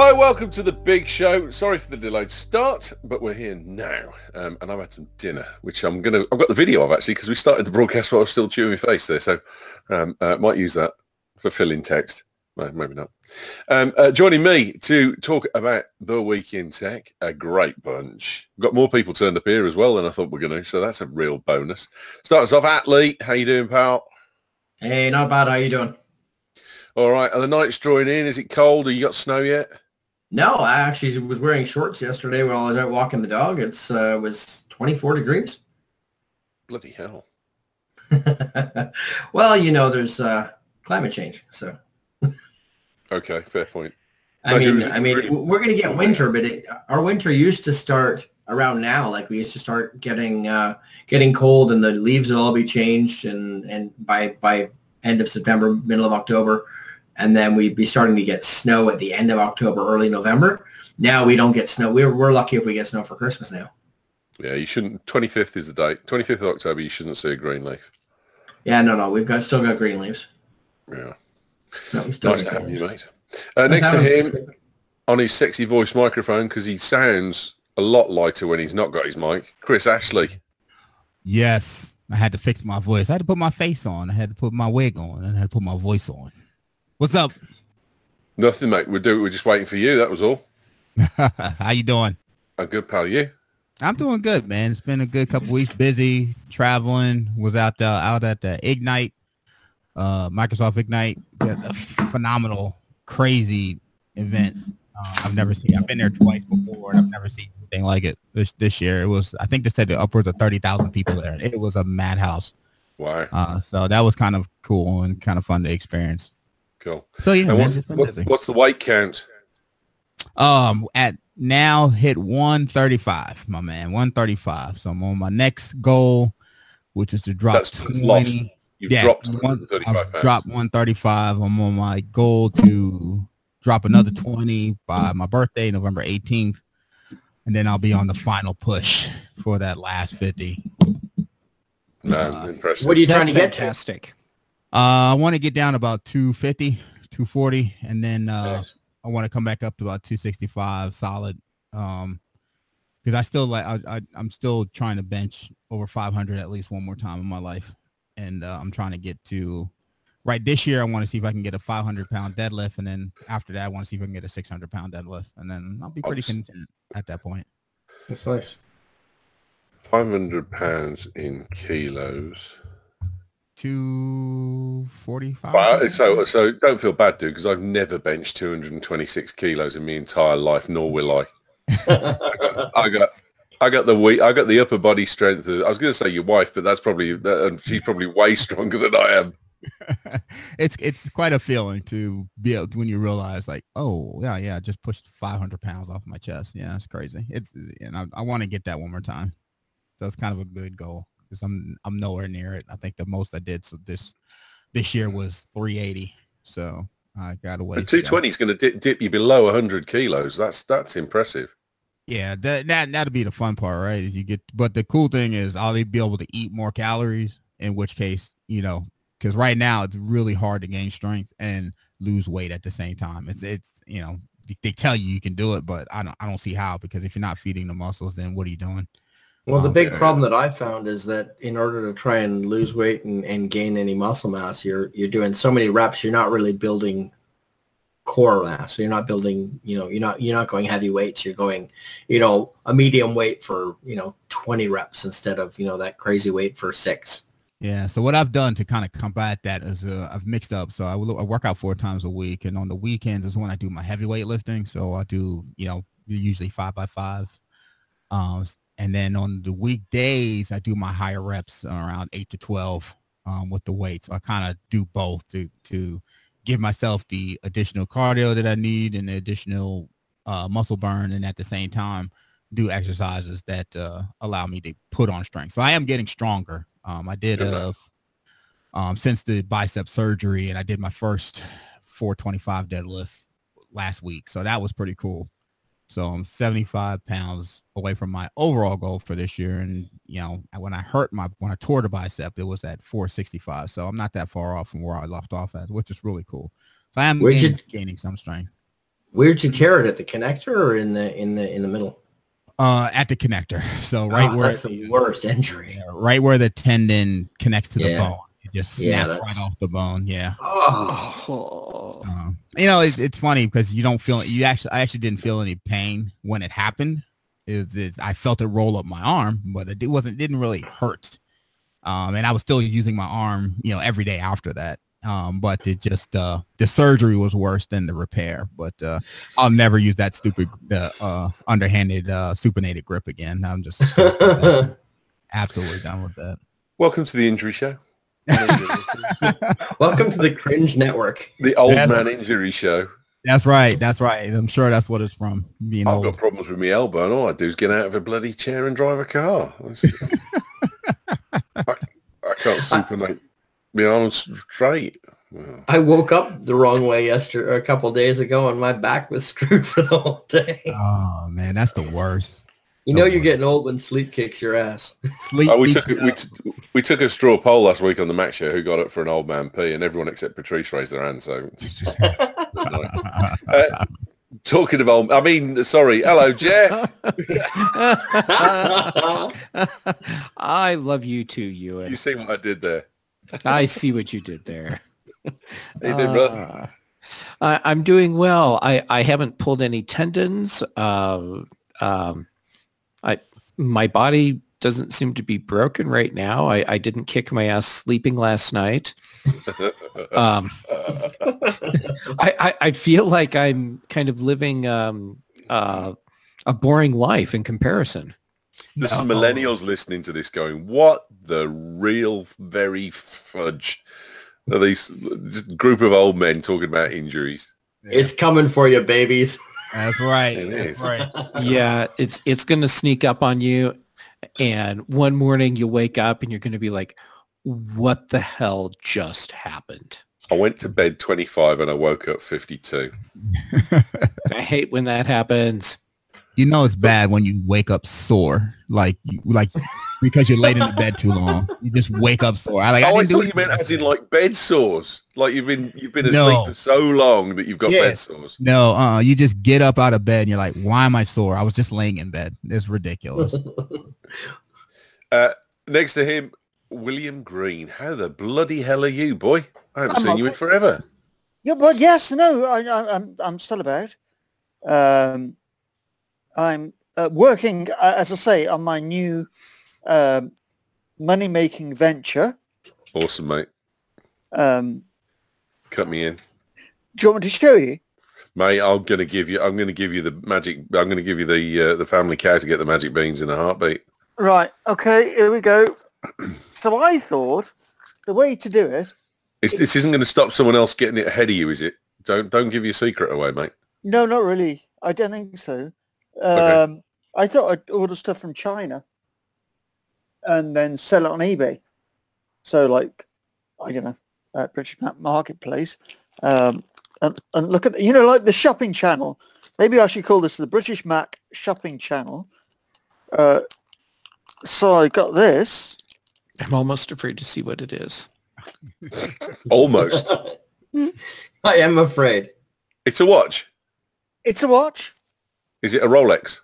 Hello, welcome to the big show. Sorry for the delayed start, but we're here now, and I've had some dinner, which I've got the video of actually because we started the broadcast while I was still chewing my face there, so might use that for filling text. No, maybe not. Joining me to talk about the week in tech, a great bunch. We've got more people turned up here as well than I thought we were going to, so that's a real bonus. Start us off, Atlee. How you doing, pal? Hey, not bad. How you doing? All right. Are the nights drawing in? Is it cold? Have you got snow yet? No, I actually was wearing shorts yesterday while I was out walking the dog. It was 24 degrees. Bloody hell. Well, there's climate change, so. Okay, fair point. I mean, we're going to get winter, but our winter used to start around now. Like we used to start getting cold, and the leaves will all be changed, and by end of September, middle of October, and then we'd be starting to get snow at the end of October, early November. Now we don't get snow. We're lucky if we get snow for Christmas now. Yeah, you shouldn't. 25th is the date. 25th of October, you shouldn't see a green leaf. Yeah, no, we've still got green leaves. Yeah. No, nice to have you, mate. Next to him, on his sexy voice microphone, because he sounds a lot lighter when he's not got his mic, Chris Ashley. Yes, I had to fix my voice. I had to put my face on. I had to put my wig on. And I had to put my voice on. What's up? Nothing, mate. We're just waiting for you. That was all. How you doing? I'm good, pal. You? I'm doing good, man. It's been a good couple weeks. Busy, traveling. Was out at the Ignite, Microsoft Ignite. A phenomenal, crazy event. I've never seen. I've been there twice before, and I've never seen anything like it this year. It was, I think they said upwards of 30,000 people there. It was a madhouse. Wow. So that was kind of cool and kind of fun to experience. Cool. So yeah, man, what's the weight count? At now hit 135, my man, 135. So I'm on my next goal, which is to drop That's 20. Lost. You've dropped 135 pounds. Dropped 135. I'm on my goal to drop another 20 by my birthday, November 18th. And then I'll be on the final push for that last 50. Impressive. What are you trying to get fantastic. I want to get down about 250, 240, and then Nice. I want to come back up to about 265 solid. Because I still I'm still trying to bench over 500 at least one more time in my life, and I'm trying to get to right this year. I want to see if I can get a 500-pound deadlift, and then after that, I want to see if I can get a 600-pound deadlift, and then I'll be pretty content at that point. That's nice. 500 pounds in kilos. 245. Well, so don't feel bad, dude, because I've never benched 226 kilos in my entire life, nor will I. I got the upper body strength. I was going to say your wife, but that's probably she's probably way stronger than I am. It's quite a feeling to be able to, when you realize like, oh yeah, I just pushed 500 pounds off my chest. Yeah, it's crazy. I want to get that one more time. So it's kind of a good goal because I'm nowhere near it. I think the most I did this year was 380. So I got away. 220 is going to dip you below 100 kilos. That's impressive. Yeah, that'll be the fun part, right? Is but the cool thing is I'll be able to eat more calories. In which case, because right now it's really hard to gain strength and lose weight at the same time. It's they tell you can do it, but I don't see how, because if you're not feeding the muscles, then what are you doing? Well, the big problem that I found is that in order to try and lose weight and gain any muscle mass, you're doing so many reps, you're not really building core mass. So you're not building, you're not going heavy weights. You're going, a medium weight for, 20 reps instead of, that crazy weight for 6. Yeah. So what I've done to kind of combat that is I've mixed up. So I work out 4 times a week, and on the weekends is when I do my heavyweight lifting. So I do, usually 5x5. And then on the weekdays, I do my higher reps around 8 to 12 with the weights. So I kind of do both to give myself the additional cardio that I need and the additional muscle burn, and at the same time do exercises that allow me to put on strength. So I am getting stronger. I did since the bicep surgery, and I did my first 425 deadlift last week. So that was pretty cool. So I'm 75 pounds away from my overall goal for this year. And, when I tore the bicep, it was at 465. So I'm not that far off from where I left off at, which is really cool. So I am gaining some strength. Where'd you tear it, at the connector or in the middle? At the connector. So where that's the worst injury. Right where the tendon connects to the Yeah. bone. It just snapped right off the bone. Yeah. Oh. It's funny because you don't feel I actually didn't feel any pain when it happened. I felt it roll up my arm, but it didn't really hurt. And I was still using my arm, every day after that. But it just the surgery was worse than the repair. But I'll never use that stupid underhanded supinated grip again. I'm just absolutely done with that. Welcome to the injury show. Welcome to the Cringe Network. The old man injury show. That's right. I'm sure that's what it's from. Being I've old. got problems with my elbow, and all I do is get out of a bloody chair and drive a car. I can't supinate my arms straight. Well. I woke up the wrong way a couple of days ago, and my back was screwed for the whole day. Oh man, that's the worst. You're getting old when sleep kicks your ass. We took a straw poll last week on the Mac show who got it for an old man pee, and everyone except Patrice raised their hand. So it's just talking of old. Hello, Jeff. I love you too, Ewan. You see what I did there? I see what you did there. How you doing, brother? I'm doing well. I haven't pulled any tendons. My body doesn't seem to be broken right now. I didn't kick my ass sleeping last night. I feel like I'm kind of living a boring life in comparison. There's some millennials listening to this going, what the real very fudge are these group of old men talking about injuries? It's coming for you, babies. That's right. That's right. Yeah, it's going to sneak up on you. And one morning you wake up and you're going to be like, what the hell just happened? I went to bed 25 and I woke up 52. I hate when that happens. It's bad when you wake up sore, like because you're laid in the bed too long. You just wake up sore. I thought you meant as in like bed sores. Like you've been asleep for so long that you've got bed sores. No, you just get up out of bed and you're like, why am I sore? I was just laying in bed. It's ridiculous. Next to him, William Green. How the bloody hell are you, boy? I haven't seen you in forever. Yeah, but yes, no, I'm still about. I'm working, as I say, on my new money-making venture. Awesome, mate. Cut me in. Do you want me to show you? Mate, I'm gonna give you the magic. I'm gonna give you the family cow to get the magic beans in a heartbeat. Right. Okay. Here we go. So I thought the way to do it. This isn't going to stop someone else getting it ahead of you, is it? Don't give your secret away, mate. No, not really. I don't think so. Okay. I thought I'd order stuff from China and then sell it on eBay. So, like, I don't know, British Map Marketplace, and look at like the shopping channel. Maybe I should call this the British Mac shopping channel. So I got this. I'm almost afraid to see what it is. Almost. I am afraid. It's a watch. It's a watch. Is it a Rolex?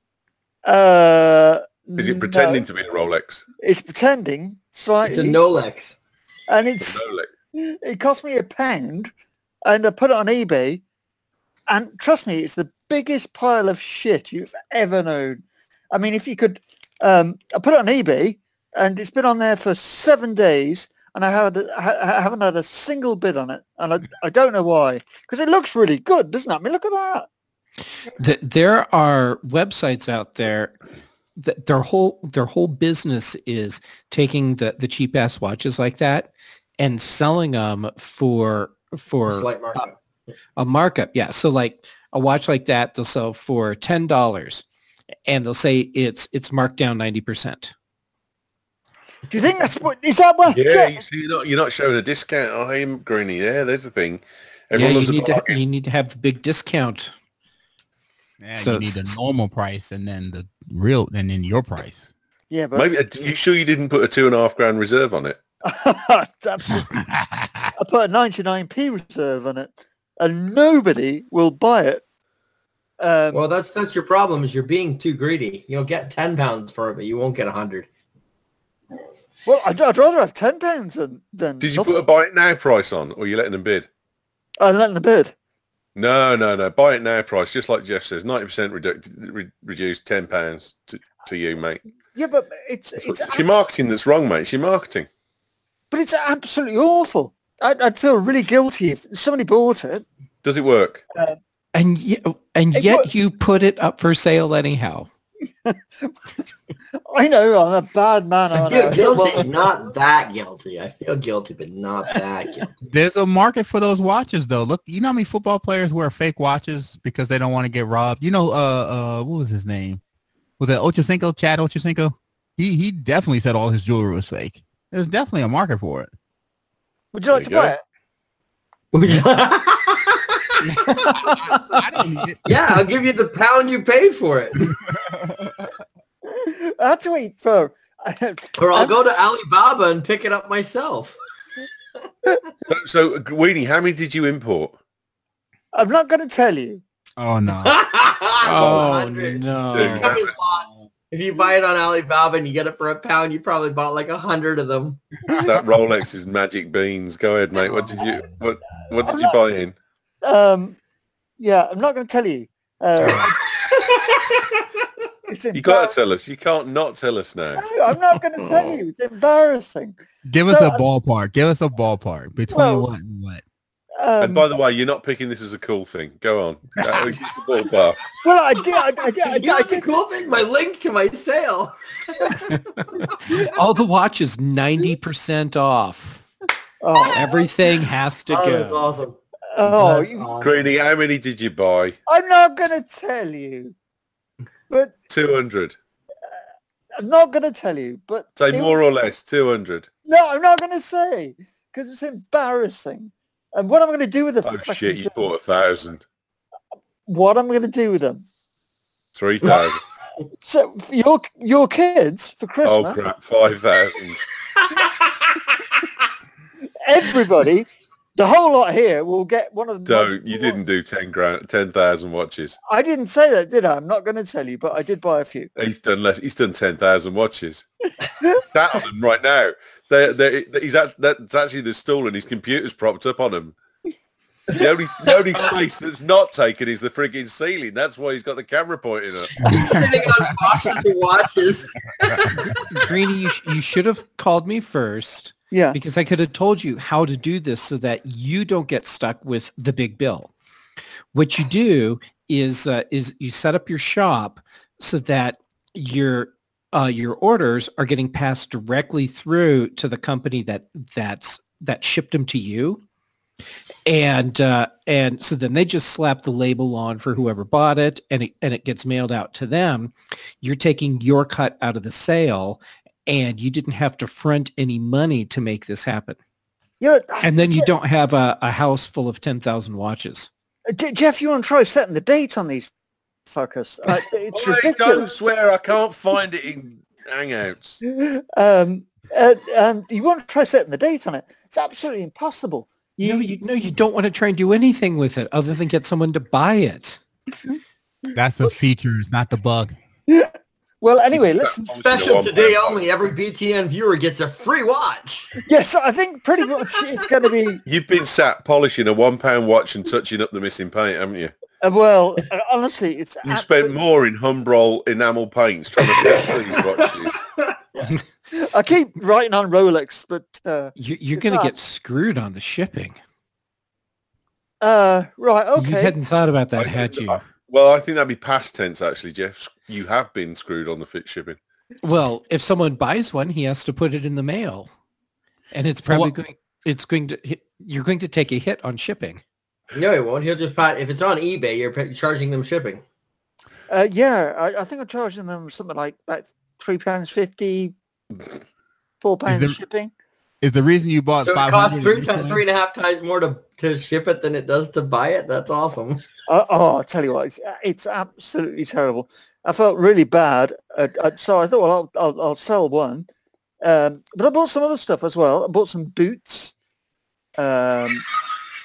Is it pretending to be a Rolex? It's pretending slightly. It's a Nolex. And it cost me £1, and I put it on eBay. And trust me, it's the biggest pile of shit you've ever known. I mean, if you could, I put it on eBay, and it's been on there for 7 days, and I haven't had a single bid on it, and I don't know why, because it looks really good, doesn't it? I mean, look at that. There are websites out there that their whole business is taking the cheap ass watches like that and selling them for A slight markup. A markup. Yeah. So like a watch like that, they'll sell for $10 and they'll say it's marked down 90%. Do you think is that what? Yeah, you see, you're not showing a discount on him, Greeny. Yeah, there's the thing. Everyone loves you need to have the big discount. Yeah, so you need the normal price and then the real, and then your price. Yeah, but maybe. Are you sure you didn't put a $2.5 reserve on it? Absolutely. I put a 99p reserve on it, and nobody will buy it Well, that's your problem. Is you're being too greedy. You'll get £10 for it, but you won't get 100. Well, I'd rather have £10 than. Did you put a buy it now price on, or are you letting them bid? I'm letting them bid. No. Buy it now price, just like Jeff says, 90% reduced, £10 to you, mate. Yeah, but it's your marketing that's wrong, mate. It's your marketing. But it's absolutely awful. I'd feel really guilty if somebody bought it. Does it work? And yet you put it up for sale anyhow. I know I'm a bad man. I feel guilty, not that guilty. I feel guilty, but not that guilty. There's a market for those watches, though. Look, you know how many football players wear fake watches because they don't want to get robbed. You know, what was his name? Was it Ochocinco? Chad Ochocinco? He definitely said all his jewelry was fake. There's definitely a market for it. Would you like to buy it? I didn't need it. Yeah, I'll give you the £1 you paid for it. I had to wait for... Or I'll go to Alibaba and pick it up myself. So, Weenie, how many did you import? I'm not going to tell you. Oh, no. Oh, no. If you buy it on Alibaba and you get it for £1, you probably bought like 100 of them. That Rolex is magic beans. Go ahead, mate. What did you buy in? Yeah, I'm not going to tell you. You got to tell us. You can't not tell us now. No, I'm not going to tell you. It's embarrassing. Give us a ballpark. Give us a ballpark. Between what and what? And by the way, you're not picking this as a cool thing. Go on. Ballpark. Well, I did. The cool thing, my link to my sale. All the watches 90% off. Oh, Everything has to go. That's awesome. Oh, awesome. Greenie, how many did you buy? I'm not going to tell you. But 200. I'm not going to tell you. But Say more or less, 200. No, I'm not going to say because it's embarrassing. And what I'm going to do with the Oh shit! You bought 1,000. What I'm going to do with them? 3,000. So for your kids for Christmas. Oh crap! 5,000. Everybody, the whole lot here will get one of them. You didn't do 10,000 watches. I didn't say that, did I? I'm not going to tell you, but I did buy a few. He's done less. He's done 10,000 watches. That on them right now. That's actually the stool and his computer's propped up on him. The only space that's not taken is the frigging ceiling. That's why he's got the camera pointing up. He's sitting on boxes of watches. Greenie, you should have called me first. Yeah. Because I could have told you how to do this so that you don't get stuck with the big bill. What you do is you set up your shop so that your orders are getting passed directly through to the company that shipped them to you. And so then they just slap the label on for whoever bought it and it gets mailed out to them. You're taking your cut out of the sale and you didn't have to front any money to make this happen. Yeah, and then you don't have a house full of 10,000 watches. Jeff, you want to try setting the date on these fuckers? It's ridiculous. Don't swear, I can't find it in Hangouts. You want to try setting the date on it? It's absolutely impossible. You don't want to try and do anything with it other than get someone to buy it. That's the feature, it's not the bug. Well, anyway, listen. Special today only. Every BTN viewer gets a free watch. Yes, I think pretty much it's going to be... You've been sat polishing a £1 watch and touching up the missing paint, haven't you? Well, honestly, it's... You spent more in Humbrol enamel paints trying to fix these watches. I keep writing on Rolex, but... you're going to get screwed on the shipping. Right, okay. You hadn't thought about that, had you? Well, I think that'd be past tense, actually, Jeff. You have been screwed on the fixed shipping. Well, if someone buys one, he has to put it in the mail. And it's probably you're going to take a hit on shipping. No, he won't. He'll just buy, if it's on eBay, you're charging them shipping. Yeah, I think I'm charging them something like about £3.50, £4 shipping. Is the reason you bought so 500? It costs 3.5 times more to ship it than it does to buy it? That's awesome. I'll tell you what, it's absolutely terrible. I felt really bad, so I thought, well, I'll sell one. But I bought some other stuff as well. I bought some boots.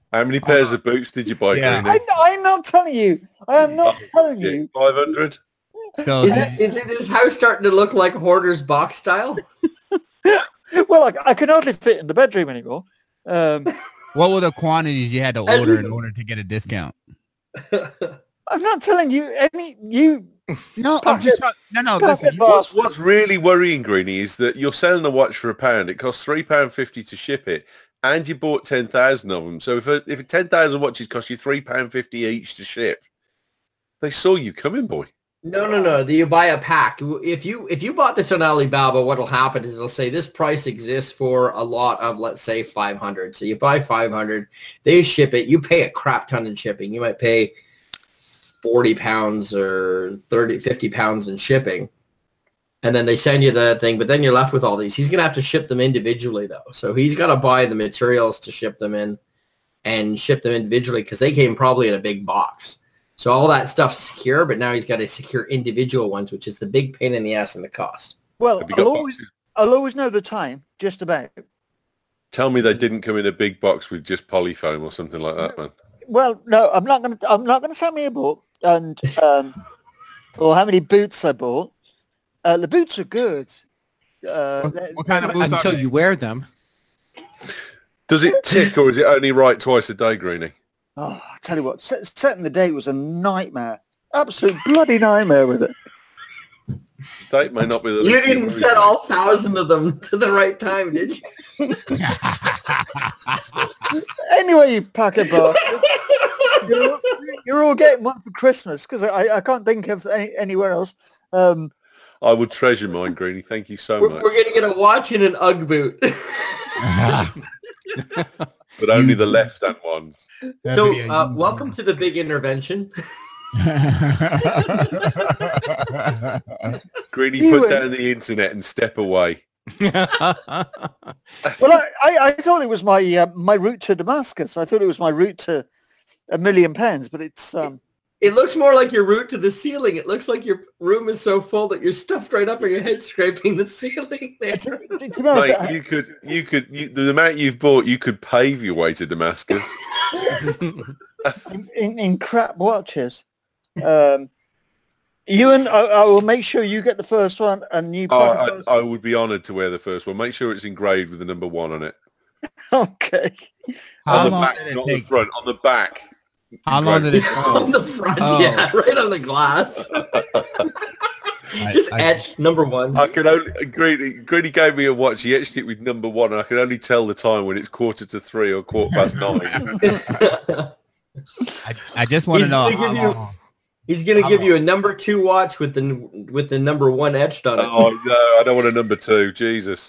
How many pairs of boots did you buy, Yeah. Greenie? I'm not telling you. I am not telling you. 500? So Is it his house starting to look like Hoarder's box style? Well, I can hardly fit in the bedroom anymore. what were the quantities you had to As order we- in order to get a discount? I'm not telling you any. You No, I'm just no. Packet Listen, box. What's really worrying, Greenie, is that you're selling a watch for £1. It costs £3.50 to ship it, and you bought 10,000 of them. So if 10,000 watches cost you £3.50 each to ship, they saw you coming, boy. No. You buy a pack. If you bought this on Alibaba, what'll happen is they'll say this price exists for a lot of, let's say, 500. So you buy 500, they ship it. You pay a crap ton in shipping. You might pay 40 pounds or 50 pounds in shipping. And then they send you the thing, but then you're left with all these. He's going to have to ship them individually, though. So he's got to buy the materials to ship them in and ship them individually because they came probably in a big box. So all that stuff's secure, but now he's got to secure individual ones, which is the big pain in the ass and the cost. well, Have you got boxes? I'll always know the time, just about. Tell me they didn't come in a big box with just polyfoam or something like that, man. Well, no, I'm not gonna tell me a book and or how many boots I bought. The boots are good. what kind of boots are Until they? you wear them. Does it tick or is it only right twice a day, Greenie? Oh, I tell you what, setting the date was a nightmare. Absolute bloody nightmare with it. Date may not be the You least didn't worries, set mate. all 1,000 of them to the right time, did you? Anyway, you packet bastard. You're all getting one for Christmas because I can't think of anywhere else. I would treasure mine, Greenie. Thank you so We're much. going to get a watch and an Ugg boot. But only the left-hand ones. So welcome to the big intervention. Greenie, You put were- down the internet and step away. Well, I thought it was my my route to Damascus. I thought it was my route to £1 million, but it's It looks more like your route to the ceiling. It looks like your room is so full that you're stuffed right up in your head scraping the ceiling there. to be honest, Mate, the amount you've bought, you could pave your way to Damascus. in crap watches. Ewan, I will make sure you get the first one, and you. I would be honoured to wear the first one. Make sure it's engraved with the number 1 on it. Okay. How On the long back, did it not the take? front. On the back. How long did it? On the front, Oh. yeah, right on the glass. Just etched number 1. I can only Greenie gave me a watch. He etched it with number 1, and I can only tell the time when it's 3:45 or 9:15. I just want to He's know gonna how give you- long. He's going to give you a number 2 watch with the number 1 etched on it. Oh no, I don't want a number 2. Jesus.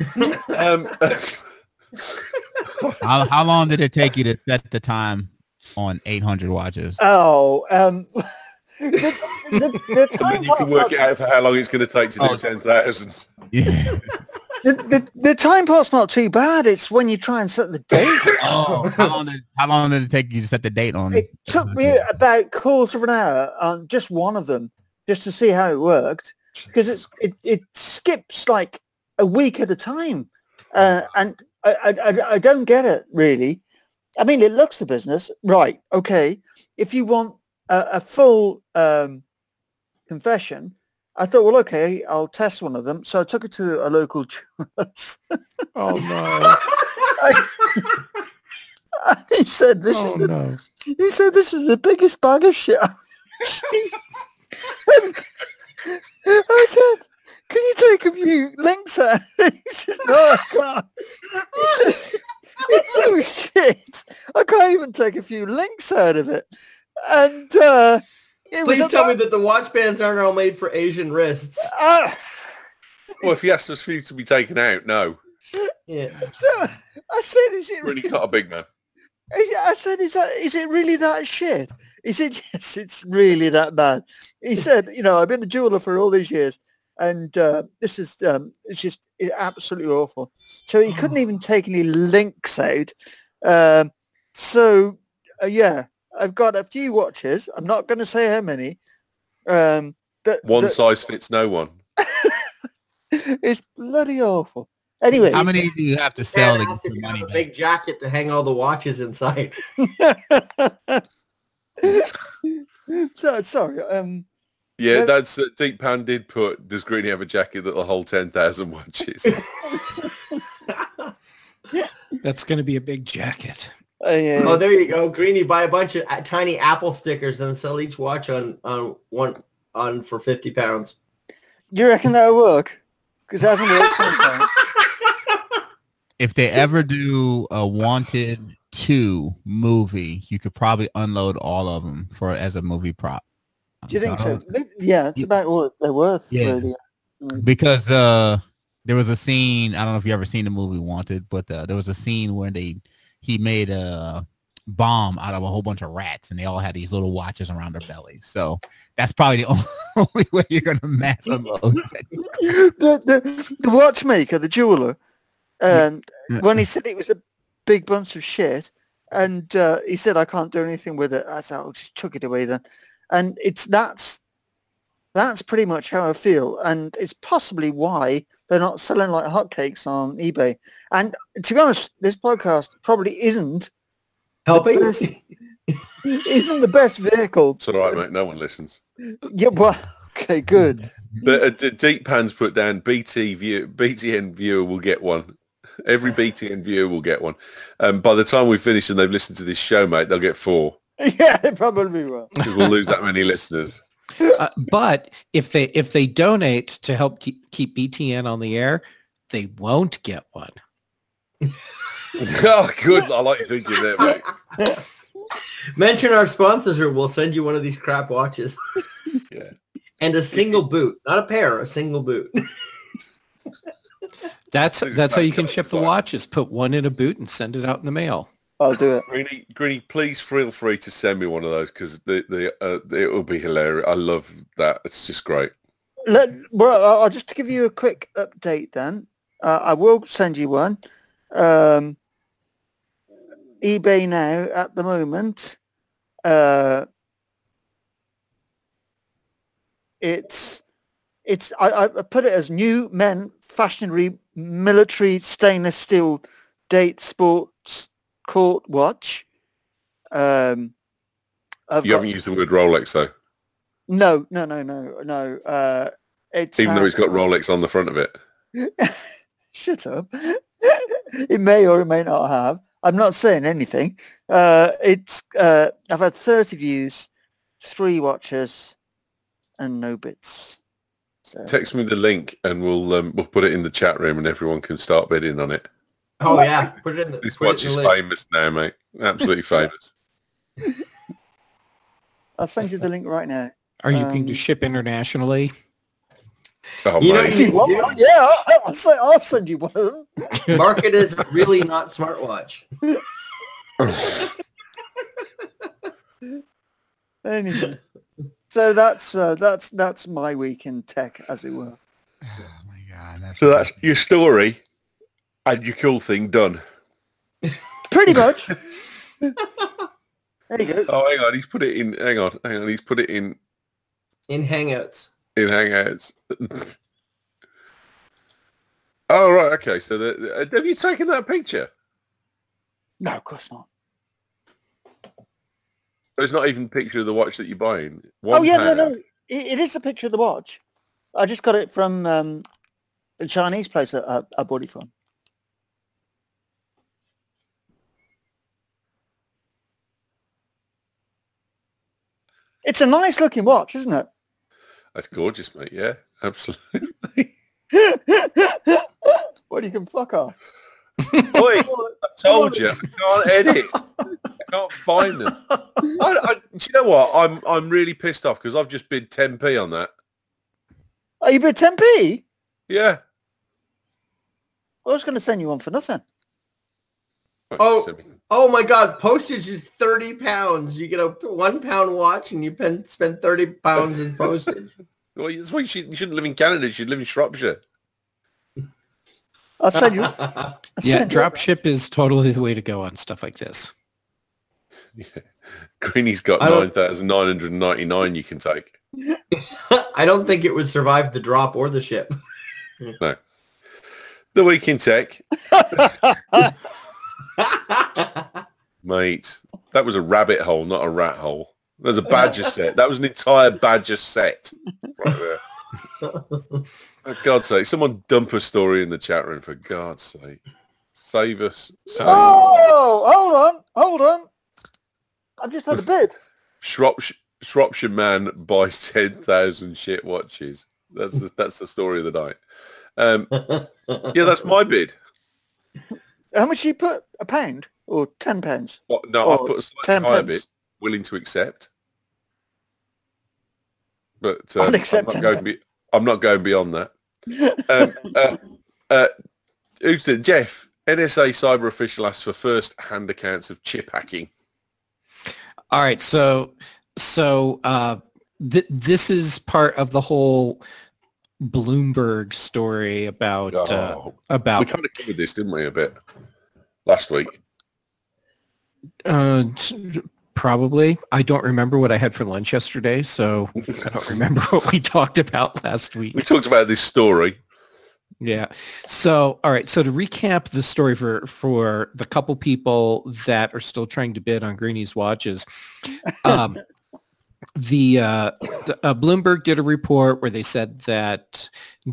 How long did it take you to set the time on 800 watches? Oh, the And then time you can work it out for how long it's going to take to do Oh. 10,000. Yeah. the time part's not too bad. It's when you try and set the date. Oh, how long did it take you to set the date on? It took me about quarter of an hour on just one of them, just to see how it worked, because it skips like a week at a time, and I don't get it really. I mean, it looks the business, right? Okay, if you want a full confession, I thought, well, okay, I'll test one of them. So I took it to a local jeweller's. Oh no! And he said, "This Oh is the no! He said, "This is the biggest bag of shit I've seen." And I said, "Can you take a few links out?" He says, "No, I can't." He says, "It's so shit. I can't even take a few links out of it." And it was Please tell me that the watch bands aren't all made for Asian wrists. Well, if he asked us for you to be taken out, no. Yeah. So I said, "Is it?" Really not a big man. I said, "Is it really that shit?" He said, "Yes, it's really that bad." He said, "I've been a jeweler for all these years, and this is it's just absolutely awful." So he couldn't even take any links out. Yeah, I've got a few watches. I'm not going to say how many. One size fits no one. It's bloody awful. Anyway, How many do you have to sell to Ask get if your you money have a back? big jacket to hang all the watches inside. so sorry. Yeah, No. that's Deep Pan did put. Does Greeny have a jacket that'll hold 10,000 watches? That's going to be a big jacket. Yeah. Oh, there you go, Greeny. Buy a bunch of tiny Apple stickers and sell each watch on for £50. You reckon that'll work? Because it hasn't worked sometimes. If they ever do a Wanted 2 movie, you could probably unload all of them as a movie prop. Do you think so? Yeah, it's about all they're worth, Yeah. really. Because there was a scene, I don't know if you ever seen the movie Wanted, but there was a scene where he made a bomb out of a whole bunch of rats, and they all had these little watches around their bellies. So that's probably the only way you're going to mass unload. The watchmaker, the jeweler, when he said it was a big bunch of shit, and he said, I can't do anything with it, I said, I'll just chuck it away then. And that's pretty much how I feel, and it's possibly why they're not selling like hotcakes on eBay. And to be honest, this podcast probably isn't Helping? isn't the best vehicle. It's all right, mate. No one listens. Yeah, well, okay, good. But Deep Pan's put down BTN viewer will get one. Every BTN viewer will get one. By the time we finish and they've listened to this show, mate, they'll get 4. Yeah, they probably will. Because we'll lose that many listeners. But if they donate to help keep BTN on the air, they won't get one. Oh, good. I like you thinking there, mate. Mention our sponsors or we'll send you one of these crap watches. Yeah. And a single boot. Not a pair, a single boot. That's how you can ship the Sorry. watches. Put one in a boot and send it out in the mail. I'll do it. Greeny, please feel free to send me one of those because it will be hilarious. I love that. It's just great. Well, I'll just give you a quick update then. I will send you one. eBay now at the moment. I put it as new men fashionably military stainless steel date sports court watch. You haven't used the word Rolex though. No. It's Even though it's got Rolex on the front of it. Shut up. It may or it may not have. I'm not saying anything. I've had 30 views, 3 watches, and no bits. So. Text me the link and we'll put it in the chat room and everyone can start bidding on it. Oh yeah, put it in. This watch is famous now, mate. Absolutely famous. I'll send you the link right now. Are you going to ship internationally? Oh, You know, mate. If you want, yeah, I'll send you one of them. Market is really not smartwatch. Anyway, so that's my week in tech, as it were. Oh my God. So that's your story and your cool thing done. Pretty much. There you go. Oh, hang on. He's put it in. Hang on. He's put it in Hangouts. Hangouts. Oh, right. Okay. So have you taken that picture? No, of course not. It's not even a picture of the watch that you're buying. Oh yeah, £1. no. It is a picture of the watch. I just got it from the Chinese place that I bought it from. It's a nice looking watch, isn't it? That's gorgeous, mate. Yeah, absolutely. Well, you can fuck off. Oi, I told you, I can't edit. I can't find them. Do you know what? I'm really pissed off because I've just bid 10p on that. Oh, you bid 10p? Yeah. I was going to send you one for nothing. Oh my God! Postage is £30. You get a £1 watch, and you spend £30 in postage. Well, that's why you shouldn't live in Canada. You should live in Shropshire. I'll send you. Yeah, drop ship is totally the way to go on stuff like this. Yeah. Greeny's got 9,999 you can take. I don't think it would survive the drop or the ship. No. The Week in Tech. Mate, that was a rabbit hole, not a rat hole. That was a badger set. That was an entire badger set right there. For God's sake, someone dump a story in the chat room, for God's sake. Save us. Oh, hold on. I've just had a bid. Shropshire man buys 10,000 shit watches. That's the story of the night. Yeah, that's my bid. How much you put? £1 or £10? What? No, I've put a slightly higher bid. Willing to accept. But I'm not going beyond that. Who's the Jeff? NSA cyber official asks for first-hand accounts of chip hacking. All right, so this is part of the whole Bloomberg story about. We kind of covered this, didn't we, a bit last week? Probably. I don't remember what I had for lunch yesterday, so I don't remember what we talked about last week. We talked about this story. Yeah. So, all right. So to recap the story for the couple people that are still trying to bid on Greenies watches, Bloomberg did a report where they said that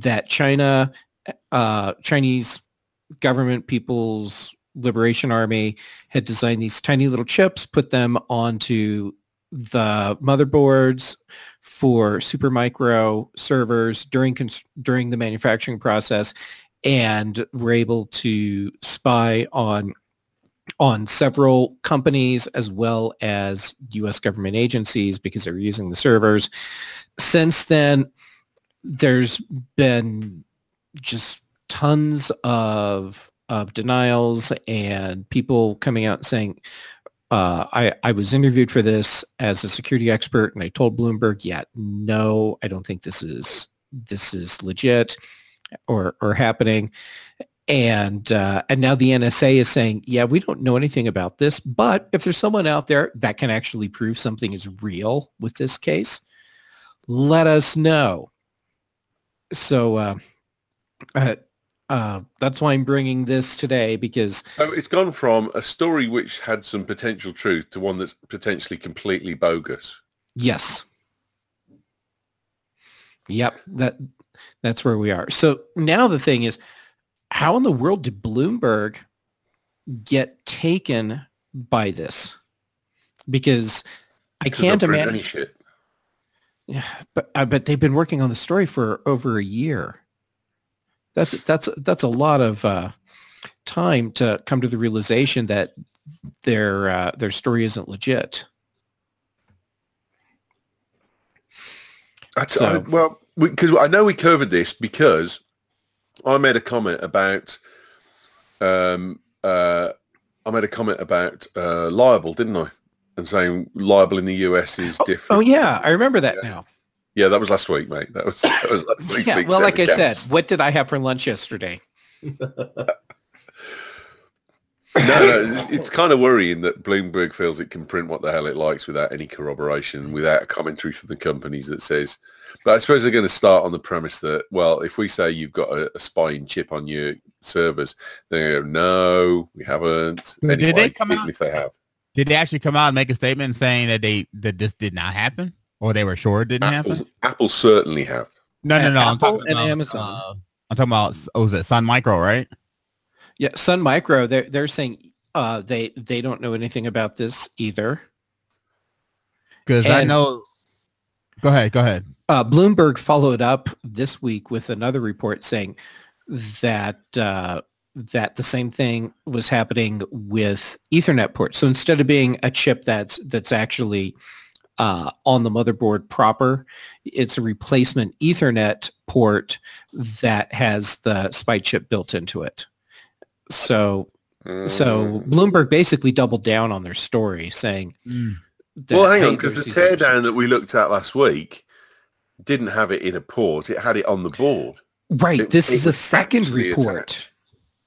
Chinese government, People's Liberation Army, had designed these tiny little chips, put them onto the motherboards for Supermicro servers during the manufacturing process, and were able to spy on several companies as well as U.S. government agencies because they were using the servers. Since then, there's been just tons of denials and people coming out and saying, I was interviewed for this as a security expert, and I told Bloomberg, no, I don't think this is legit or happening. And now the NSA is saying, we don't know anything about this, but if there's someone out there that can actually prove something is real with this case, let us know. So that's why I'm bringing this today, because it's gone from a story which had some potential truth to one that's potentially completely bogus. Yes. Yep. That's where we are. So now the thing is, how in the world did Bloomberg get taken by this? Because I can't imagine. Shit. Yeah, but they've been working on the story for over a year. That's a lot of time to come to the realization that their story isn't legit. Because I know we covered this because I made a comment about libel, didn't I? And saying libel in the US is different. Oh yeah, I remember that now. Yeah, that was last week, mate. That was last week. Yeah, well, like I said, what did I have for lunch yesterday? No, it's kind of worrying that Bloomberg feels it can print what the hell it likes without any corroboration, without a commentary from the companies that says. But I suppose they're going to start on the premise that, well, if we say you've got a spying chip on your servers, they go, no, we haven't. Anyway, did they come even out? If they have. Did they actually come out and make a statement saying that this did not happen? Or they were sure it didn't happen? Apple certainly have. No. I'm talking and about Amazon. I'm talking about, was it Sun Micro, right? Yeah, Sun Micro. They're saying they don't know anything about this either. Because I know. Go ahead. Bloomberg followed up this week with another report saying that the same thing was happening with Ethernet ports. So instead of being a chip that's actually on the motherboard proper, it's a replacement Ethernet port that has the spy chip built into it. So Bloomberg basically doubled down on their story, saying, well, hang on, because the teardown that we looked at last week didn't have it in a port; it had it on the board. Right. This is a second report.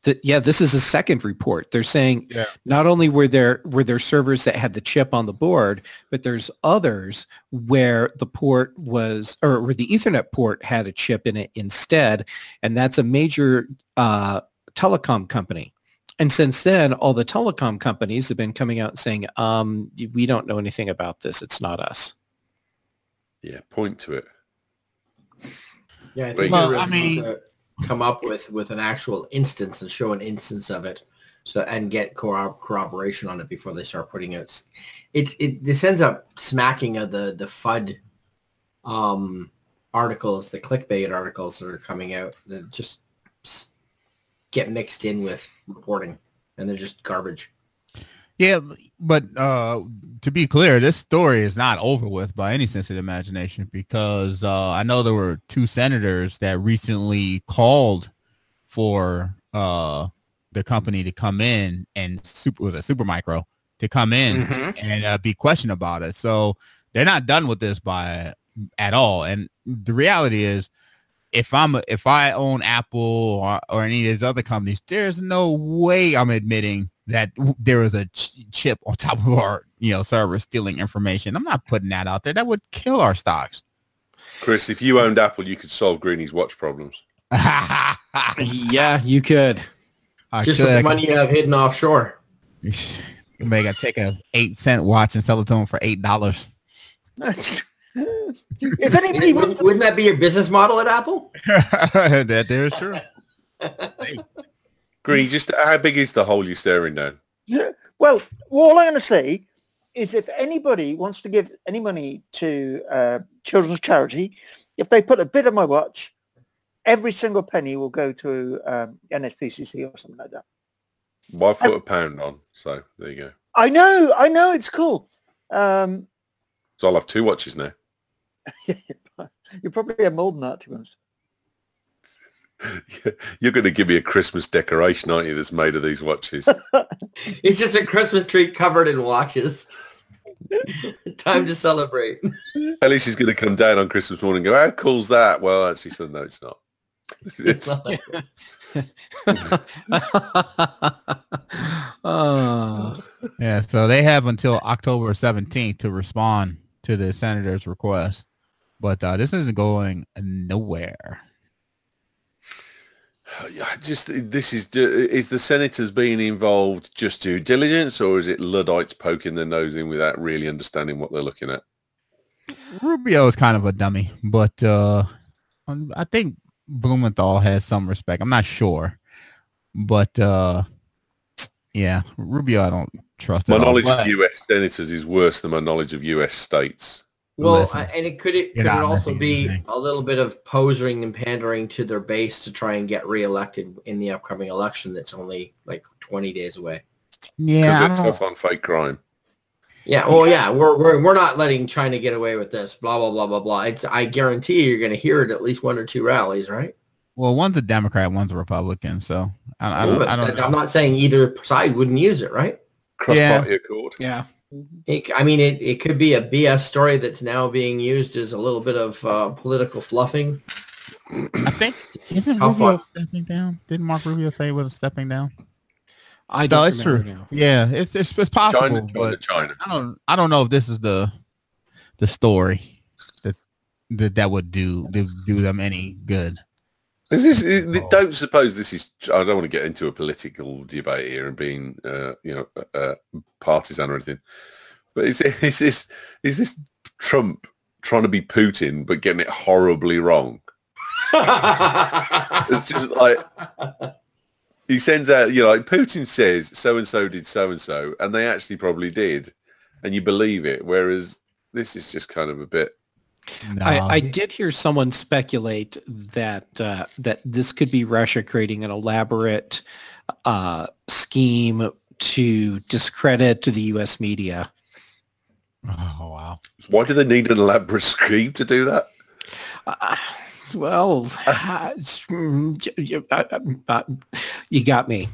This is a second report. They're saying not only were there servers that had the chip on the board, but there's others where the port was, or where the Ethernet port had a chip in it instead, and that's a major telecom company. And since then, all the telecom companies have been coming out and saying, we don't know anything about this. It's not us. Yeah, point to it. Yeah, I think they're really to come up with an actual instance and show an instance of it, and get corroboration on it before they start putting it. This ends up smacking of the FUD articles, the clickbait articles that are coming out that just get mixed in with reporting, and they're just garbage. Yeah, but to be clear, this story is not over with by any sense of the imagination, because I know there were 2 senators that recently called for the company to come in and Supermicro to come in and be questioned about it. So they're not done with this at all. And the reality is, if I own Apple or any of these other companies, there's no way I'm admitting that there is a chip on top of our server stealing information. I'm not putting that out there. That would kill our stocks. Chris, if you owned Apple, you could solve Greeny's watch problems. Yeah, you could. Just with the money you have hidden offshore. Maybe I take a 8-cent watch and sell it to them for $8. If anybody wouldn't that be your business model at Apple? That there is true. Hey. Greeny, just how big is the hole you're staring down? Yeah. Well, all I'm going to say is if anybody wants to give any money to children's charity, if they put a bid on my watch, every single penny will go to NSPCC or something like that. Well, I've put £1 on, so there you go. I know, it's cool. So I'll have 2 watches now. You probably have more than that, to be honest. You're going to give me a Christmas decoration, aren't you, that's made of these watches? It's just a Christmas tree covered in watches. Time to celebrate. At least he's going to come down on Christmas morning and go, how cool's that? Well, actually, so no, it's not. It's Yeah, so they have until October 17th to respond to the senator's request. But this isn't going nowhere. Is the senators being involved just due diligence, or is it Luddites poking their nose in without really understanding what they're looking at? Rubio is kind of a dummy, but I think Blumenthal has some respect. I'm not sure, but yeah, Rubio I don't trust. My knowledge of U.S. senators is worse than my knowledge of U.S. states. Well, and it could also be a little bit of posing and pandering to their base to try and get reelected in the upcoming election that's only like 20 days away. Yeah, because they're tough on fake crime. Yeah, well, yeah, we're not letting China get away with this. Blah blah blah blah blah. I guarantee you're going to hear it at least 1 or 2 rallies, right? Well, one's a Democrat, one's a Republican, so I don't know. I'm not saying either side wouldn't use it, right? Cross-party accord. Yeah. It could be a BS story that's now being used as a little bit of political fluffing. I think isn't Rubio stepping down? Didn't Mark Rubio say he was stepping down? I don't it's true. Now. Yeah, it's possible, China. I don't know if this is the story that would do them any good. Don't suppose this is. I don't want to get into a political debate here and being, partisan or anything. But is this Trump trying to be Putin but getting it horribly wrong? It's just like he sends out, like Putin says, so and so did so and so, and they actually probably did, and you believe it. Whereas this is just kind of a bit. No. I did hear someone speculate that that this could be Russia creating an elaborate scheme to discredit the U.S. media. Oh, wow. Why do they need an elaborate scheme to do that? Well, you got me.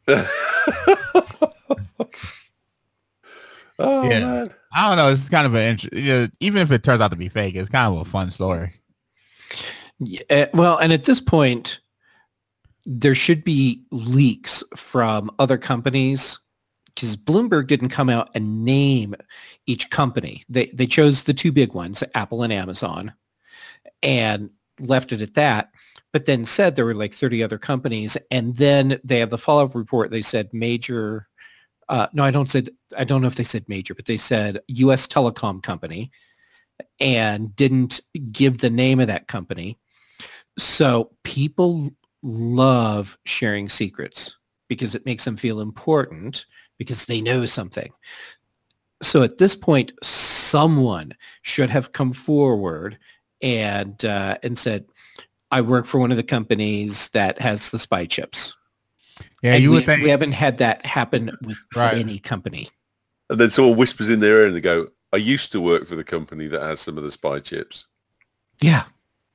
Oh, yeah. Man. I don't know. It's kind of even if it turns out to be fake, it's kind of a fun story. Yeah, well, and at this point, there should be leaks from other companies, because Bloomberg didn't come out and name each company. They chose the two big ones, Apple and Amazon, and left it at that, but then said there were like 30 other companies. And then they have the follow-up report. They said major, no, I don't know if they said major, but they said U.S. telecom company and didn't give the name of that company. So people love sharing secrets because it makes them feel important because they know something. So at this point, someone should have come forward and said, I work for one of the companies that has the spy chips. Yeah, and you would think. We haven't had that happen with any company. And then someone whispers in their ear and they go, I used to work for the company that has some of the spy chips. Yeah.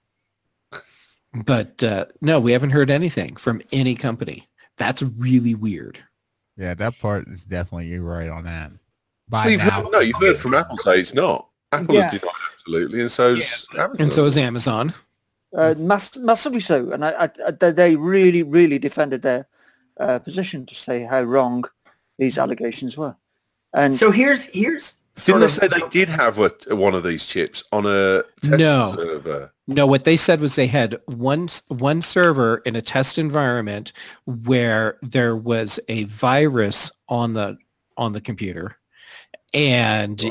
But no, we haven't heard anything from any company. That's really weird. Yeah, that part is definitely, you're right on that. You've heard from Apple say it's not. Apple has denied absolutely, and so's Amazon. And so is Amazon. Massively so. And they really, really defended their position to say how wrong these allegations were. And so here's didn't they say they did have one of these chips on a test server? No, what they said was they had one server in a test environment where there was a virus on the computer, and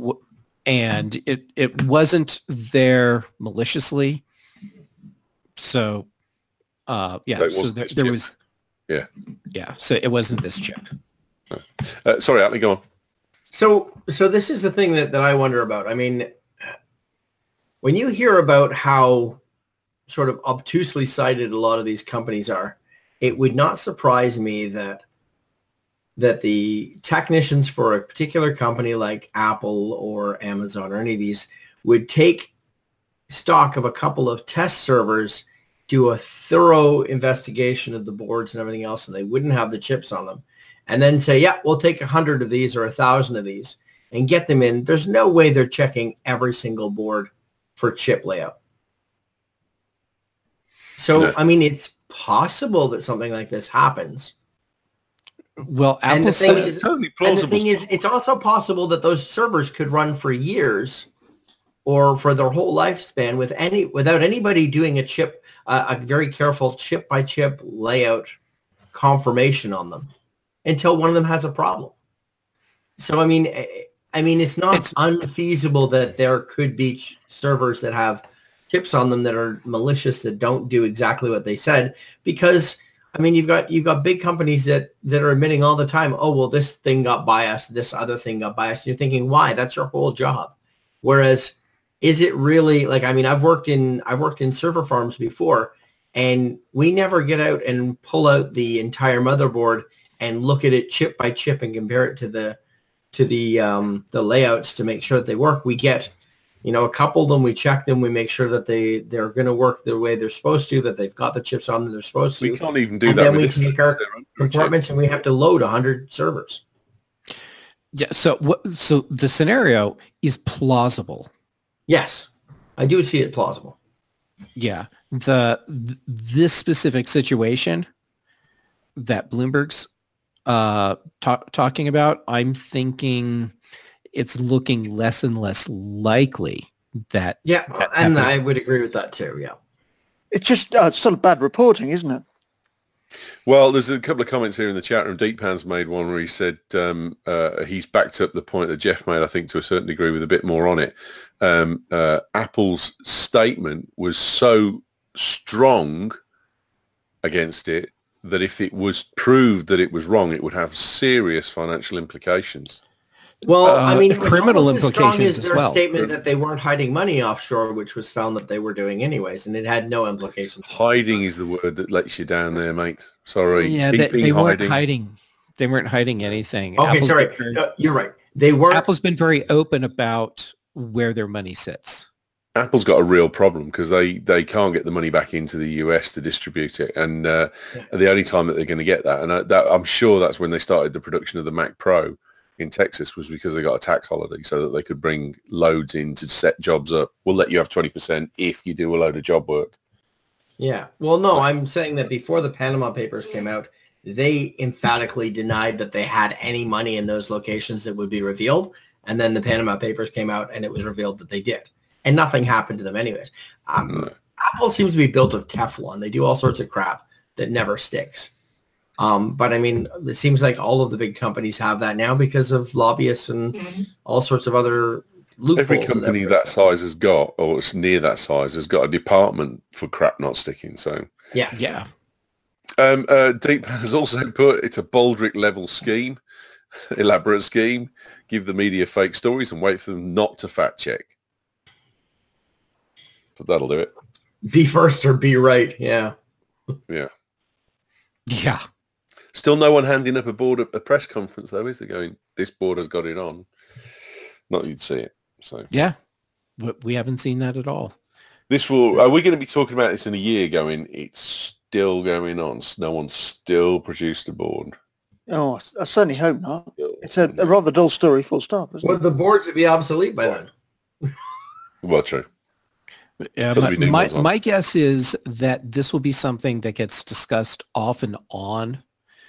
it wasn't there maliciously. So so there was so it wasn't this chip. Sorry, Atlee, go on. So this is the thing that I wonder about. I mean, when you hear about how sort of obtusely cited a lot of these companies are, it would not surprise me that the technicians for a particular company like Apple or Amazon or any of these would take stock of a couple of test servers, do a thorough investigation of the boards and everything else, and they wouldn't have the chips on them, and then say, yeah, we'll take 100 of these or 1,000 of these and get them in. There's no way they're checking every single board for chip layout. So, I mean, it's possible that something like this happens. Well, Apple said it's totally plausible. And the thing is, it's also possible that those servers could run for years or for their whole lifespan without anybody doing a very careful chip by chip layout confirmation on them until one of them has a problem. So, I mean, it's not unfeasible that there could be servers that have chips on them that are malicious, that don't do exactly what they said, because I mean, you've got big companies that are admitting all the time, oh, well, this thing got biased, this other thing got biased. And you're thinking, why? That's your whole job. Whereas, is it really like, I mean, I've worked in server farms before, and we never get out and pull out the entire motherboard and look at it chip by chip and compare it to the layouts to make sure that they work. We get, a couple of them, we check them, we make sure that they're going to work the way they're supposed to, that they've got the chips on that they're supposed to. We can't even do and that. Then we take our compartments and we have to load 100 servers. Yeah. So the scenario is plausible. Yes, I do see it plausible. Yeah. This specific situation that Bloomberg's talking about, I'm thinking it's looking less and less likely that. Yeah, and I would agree with that too. Yeah, it's just sort of bad reporting, isn't it? Well, there's a couple of comments here in the chat room. Deeppan's made one where he said he's backed up the point that Jeff made, I think, to a certain degree, with a bit more on it. Apple's statement was so strong against it that if it was proved that it was wrong, it would have serious financial implications. Well, I mean, criminal implications as well. Statement that they weren't hiding money offshore, which was found that they were doing anyways, and it had no implications. Hiding is the word that lets you down there, mate. Sorry. Yeah, they weren't hiding. They weren't hiding anything. Okay, Apple's sorry. No, you're right. They weren't. Apple's been very open about where their money sits. Apple's got a real problem because they can't get the money back into the US to distribute it, and the only time that they're going to get that, and I'm sure that's when they started the production of the Mac Pro in Texas, was because they got a tax holiday so that they could bring loads in to set jobs up. We'll let you have 20% if you do a load of job work. Yeah. Well, no, I'm saying that before the Panama Papers came out, they emphatically denied that they had any money in those locations that would be revealed. And then the Panama Papers came out and it was revealed that they did. And nothing happened to them anyways. Apple seems to be built of Teflon. They do all sorts of crap that never sticks. But I mean, it seems like all of the big companies have that now because of lobbyists and all sorts of other loopholes. Every company that size has got, or it's near that size, has got a department for crap not sticking. So Yeah. Deep has also put it's a Baldrick level scheme, elaborate scheme. Give the media fake stories and wait for them not to fact check. So that'll do it. Be first or be right. Yeah. Yeah. Yeah. Still no one handing up a board at a press conference, though, is there? Going, this board has got it on. Not you'd see it. So Yeah. We haven't seen that at all. are we going to be talking about this in a year going, it's still going on? No one's still produced a board. Oh, I certainly hope not. It's a rather dull story, full stop, isn't Well, it? the boards would be obsolete by then. Well, true. Yeah, my guess is that this will be something that gets discussed off and on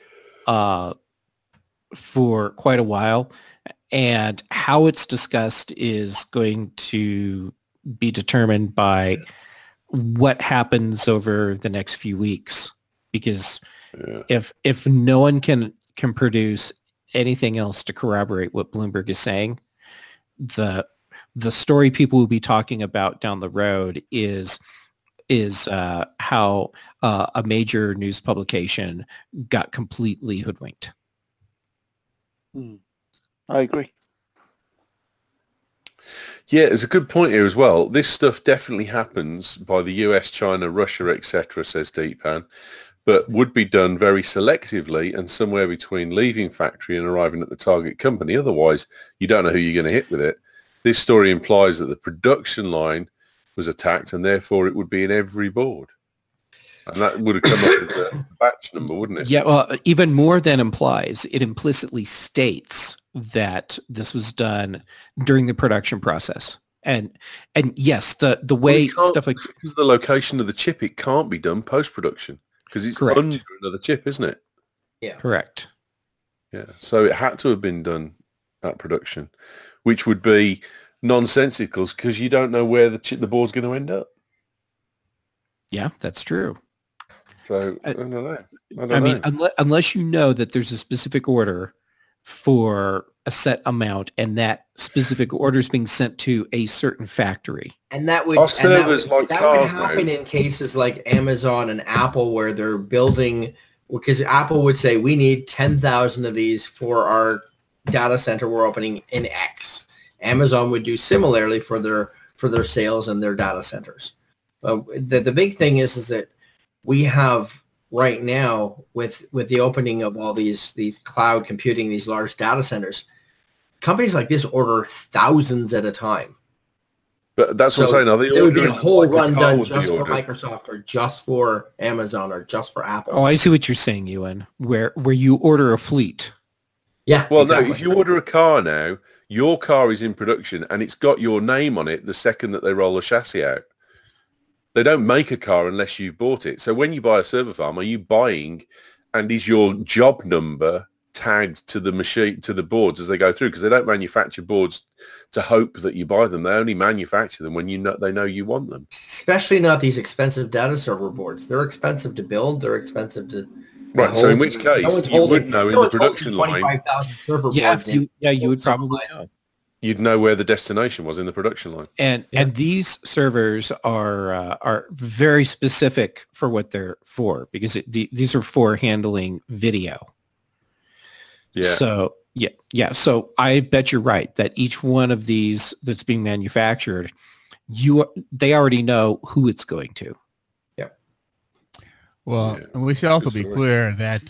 for quite a while. And how it's discussed is going to be determined by what happens over the next few weeks. Because if no one can produce anything else to corroborate what Bloomberg is saying, the story people will be talking about down the road is how a major news publication got completely hoodwinked. I agree. Yeah, there's a good point here as well. This stuff definitely happens by the US, China, Russia, etc., says Deepan, but would be done very selectively and somewhere between leaving factory and arriving at the target company. Otherwise, you don't know who you're going to hit with it. This story implies that the production line was attacked and therefore it would be in every board. And that would have come up as a batch number, wouldn't it? Yeah, well, even more than implies, it implicitly states that this was done during the production process. And yes, the way stuff like... Because of the location of the chip, it can't be done post-production because it's Correct. under another chip, isn't it? Yeah. Correct. Yeah, so it had to have been done at production, which would be nonsensical because you don't know where the board's going to end up. Yeah, that's true. So I don't know. I mean, unless you know that there's a specific order for a set amount and that specific order is being sent to a certain factory. And that would, Our servers that would, like that cars would happen now. in cases like Amazon and Apple where they're building, because Apple would say, we need 10,000 of these for our data center we're opening in X. Amazon would do similarly for their sales and their data centers. The big thing is that we have right now with the opening of all these cloud computing, these large data centers, companies like this order thousands at a time. But that's what I'm saying. Are they there would be a whole like run car done would be just for ordered? Microsoft or just for Amazon or just for Apple. Oh, I see what you're saying, Ewan, where you order a fleet. Yeah. Well, exactly. no, if you order a car now, your car is in production and it's got your name on it the second that they roll the chassis out. They don't make a car unless you've bought it. So when you buy a server farm, are you buying and is your job number tagged to the machine, to the boards as they go through? Because they don't manufacture boards to hope that you buy them. They only manufacture them when they know you want them. Especially not these expensive data server boards. They're expensive to build. They're expensive to... Right, so in which case, you would know in the production line, 25,000 server Yeah, boards. you would probably know. you'd know where the destination was in the production line. And these servers are very specific for what they're for because these are for handling video. Yeah. So yeah. So I bet you're right that each one of these that's being manufactured, they already know who it's going to. Well, and we should also be clear that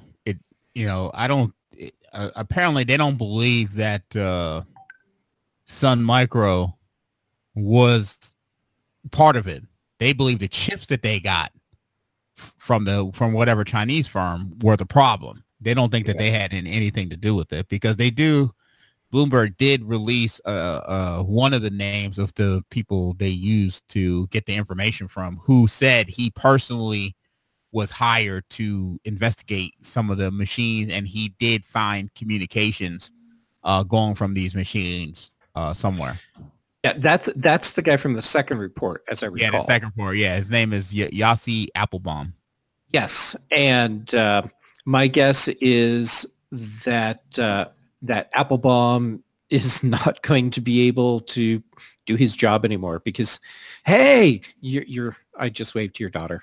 apparently they don't believe that Sun Micro was part of it. They believe the chips that they got from whatever Chinese firm were the problem. They don't think that they had anything to do with it because they do Bloomberg did release one of the names of the people they used to get the information from, who said he personally was hired to investigate some of the machines, and he did find communications going from these machines somewhere. Yeah, that's the guy from the second report, as I recall. Yeah, the second report. Yeah, his name is Yossi Applebaum. Yes, and my guess is that that Applebaum is not going to be able to do his job anymore because, hey, you're I just waved to your daughter.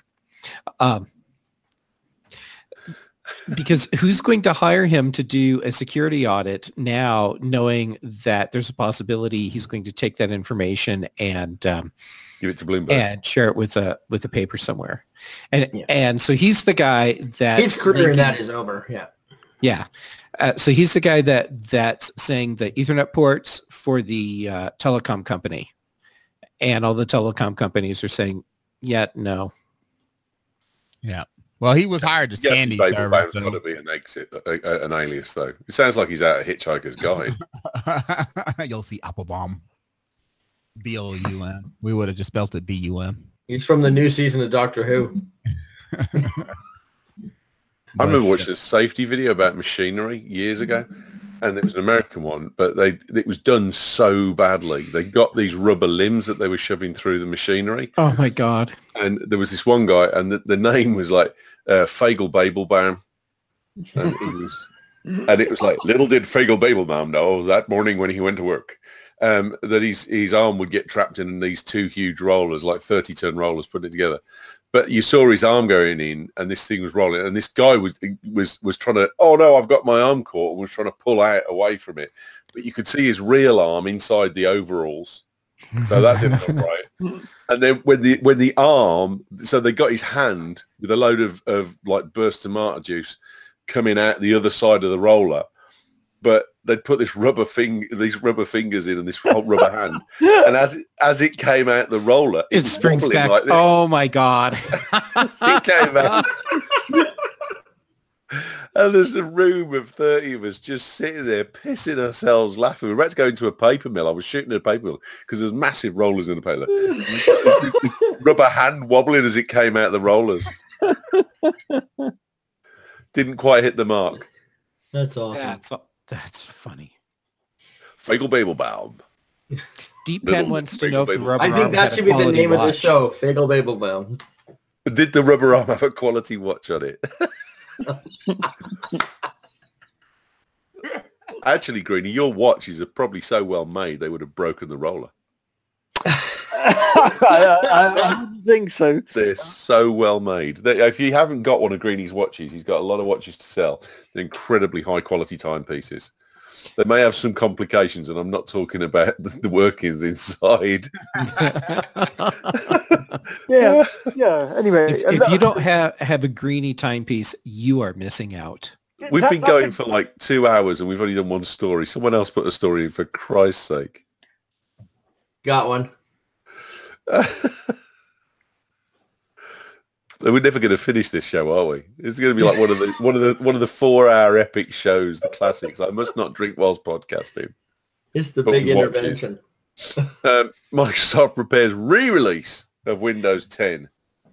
Because who's going to hire him to do a security audit now, knowing that there's a possibility he's going to take that information and give it to Bloomberg and share it with a paper somewhere, and so he's the guy that his career in that is over. Yeah. So he's the guy that's saying the Ethernet ports for the telecom company, and all the telecom companies are saying, yeah, no. Yeah. Well, he was hired to stand these servers. Got to be an exit, an alias, though. It sounds like he's out of Hitchhiker's Guide. You'll see Applebaum. B-O-U-M. We would have just spelled it B-U-M. He's from the new season of Doctor Who. I remember watching a safety video about machinery years ago, and it was an American one, but it was done so badly. They got these rubber limbs that they were shoving through the machinery. Oh, my God. And there was this one guy, and the name was like Fagel Babelbaum. And it was like, little did Fagel Babelbaum know that morning when he went to work, that his arm would get trapped in these two huge rollers, like 30-ton rollers, putting it together. But you saw his arm going in, and this thing was rolling, and this guy was trying to, oh no, I've got my arm caught, and was trying to pull out away from it. But you could see his real arm inside the overalls, so that didn't look right. And then when the arm, so they got his hand with a load of like burst tomato juice coming out the other side of the roller, but they'd put these rubber fingers in and this rubber hand, and as it came out the roller, it springs back. Like this. Oh my God! It came out, and there's a room of 30 of us just sitting there pissing ourselves laughing. We were about to go into a paper mill. I was shooting at a paper mill because there's massive rollers in the paper. This rubber hand wobbling as it came out the rollers. Didn't quite hit the mark. That's awesome. That's funny. Fagel Babelbaum. Deep Pen wants to know if the rubber arm. I think that should be the name of the show, Fagel Babelbaum. Did the rubber arm have a quality watch on it? Actually, Greenie, your watches are probably so well made they would have broken the roller. I don't think so. They're so well made. If you haven't got one of Greenie's watches, he's got a lot of watches to sell. They're incredibly high quality timepieces. They may have some complications, and I'm not talking about the workings inside. Yeah. Anyway, if you don't have a Greenie timepiece, you are missing out. We've been going for like 2 hours, and we've only done one story. Someone else put a story in, for Christ's sake. Got one. We're never going to finish this show, are we? It's going to be like one of the 4-hour epic shows, the classics. I must not drink whilst podcasting. It's the big intervention. Microsoft prepares re-release of Windows 10.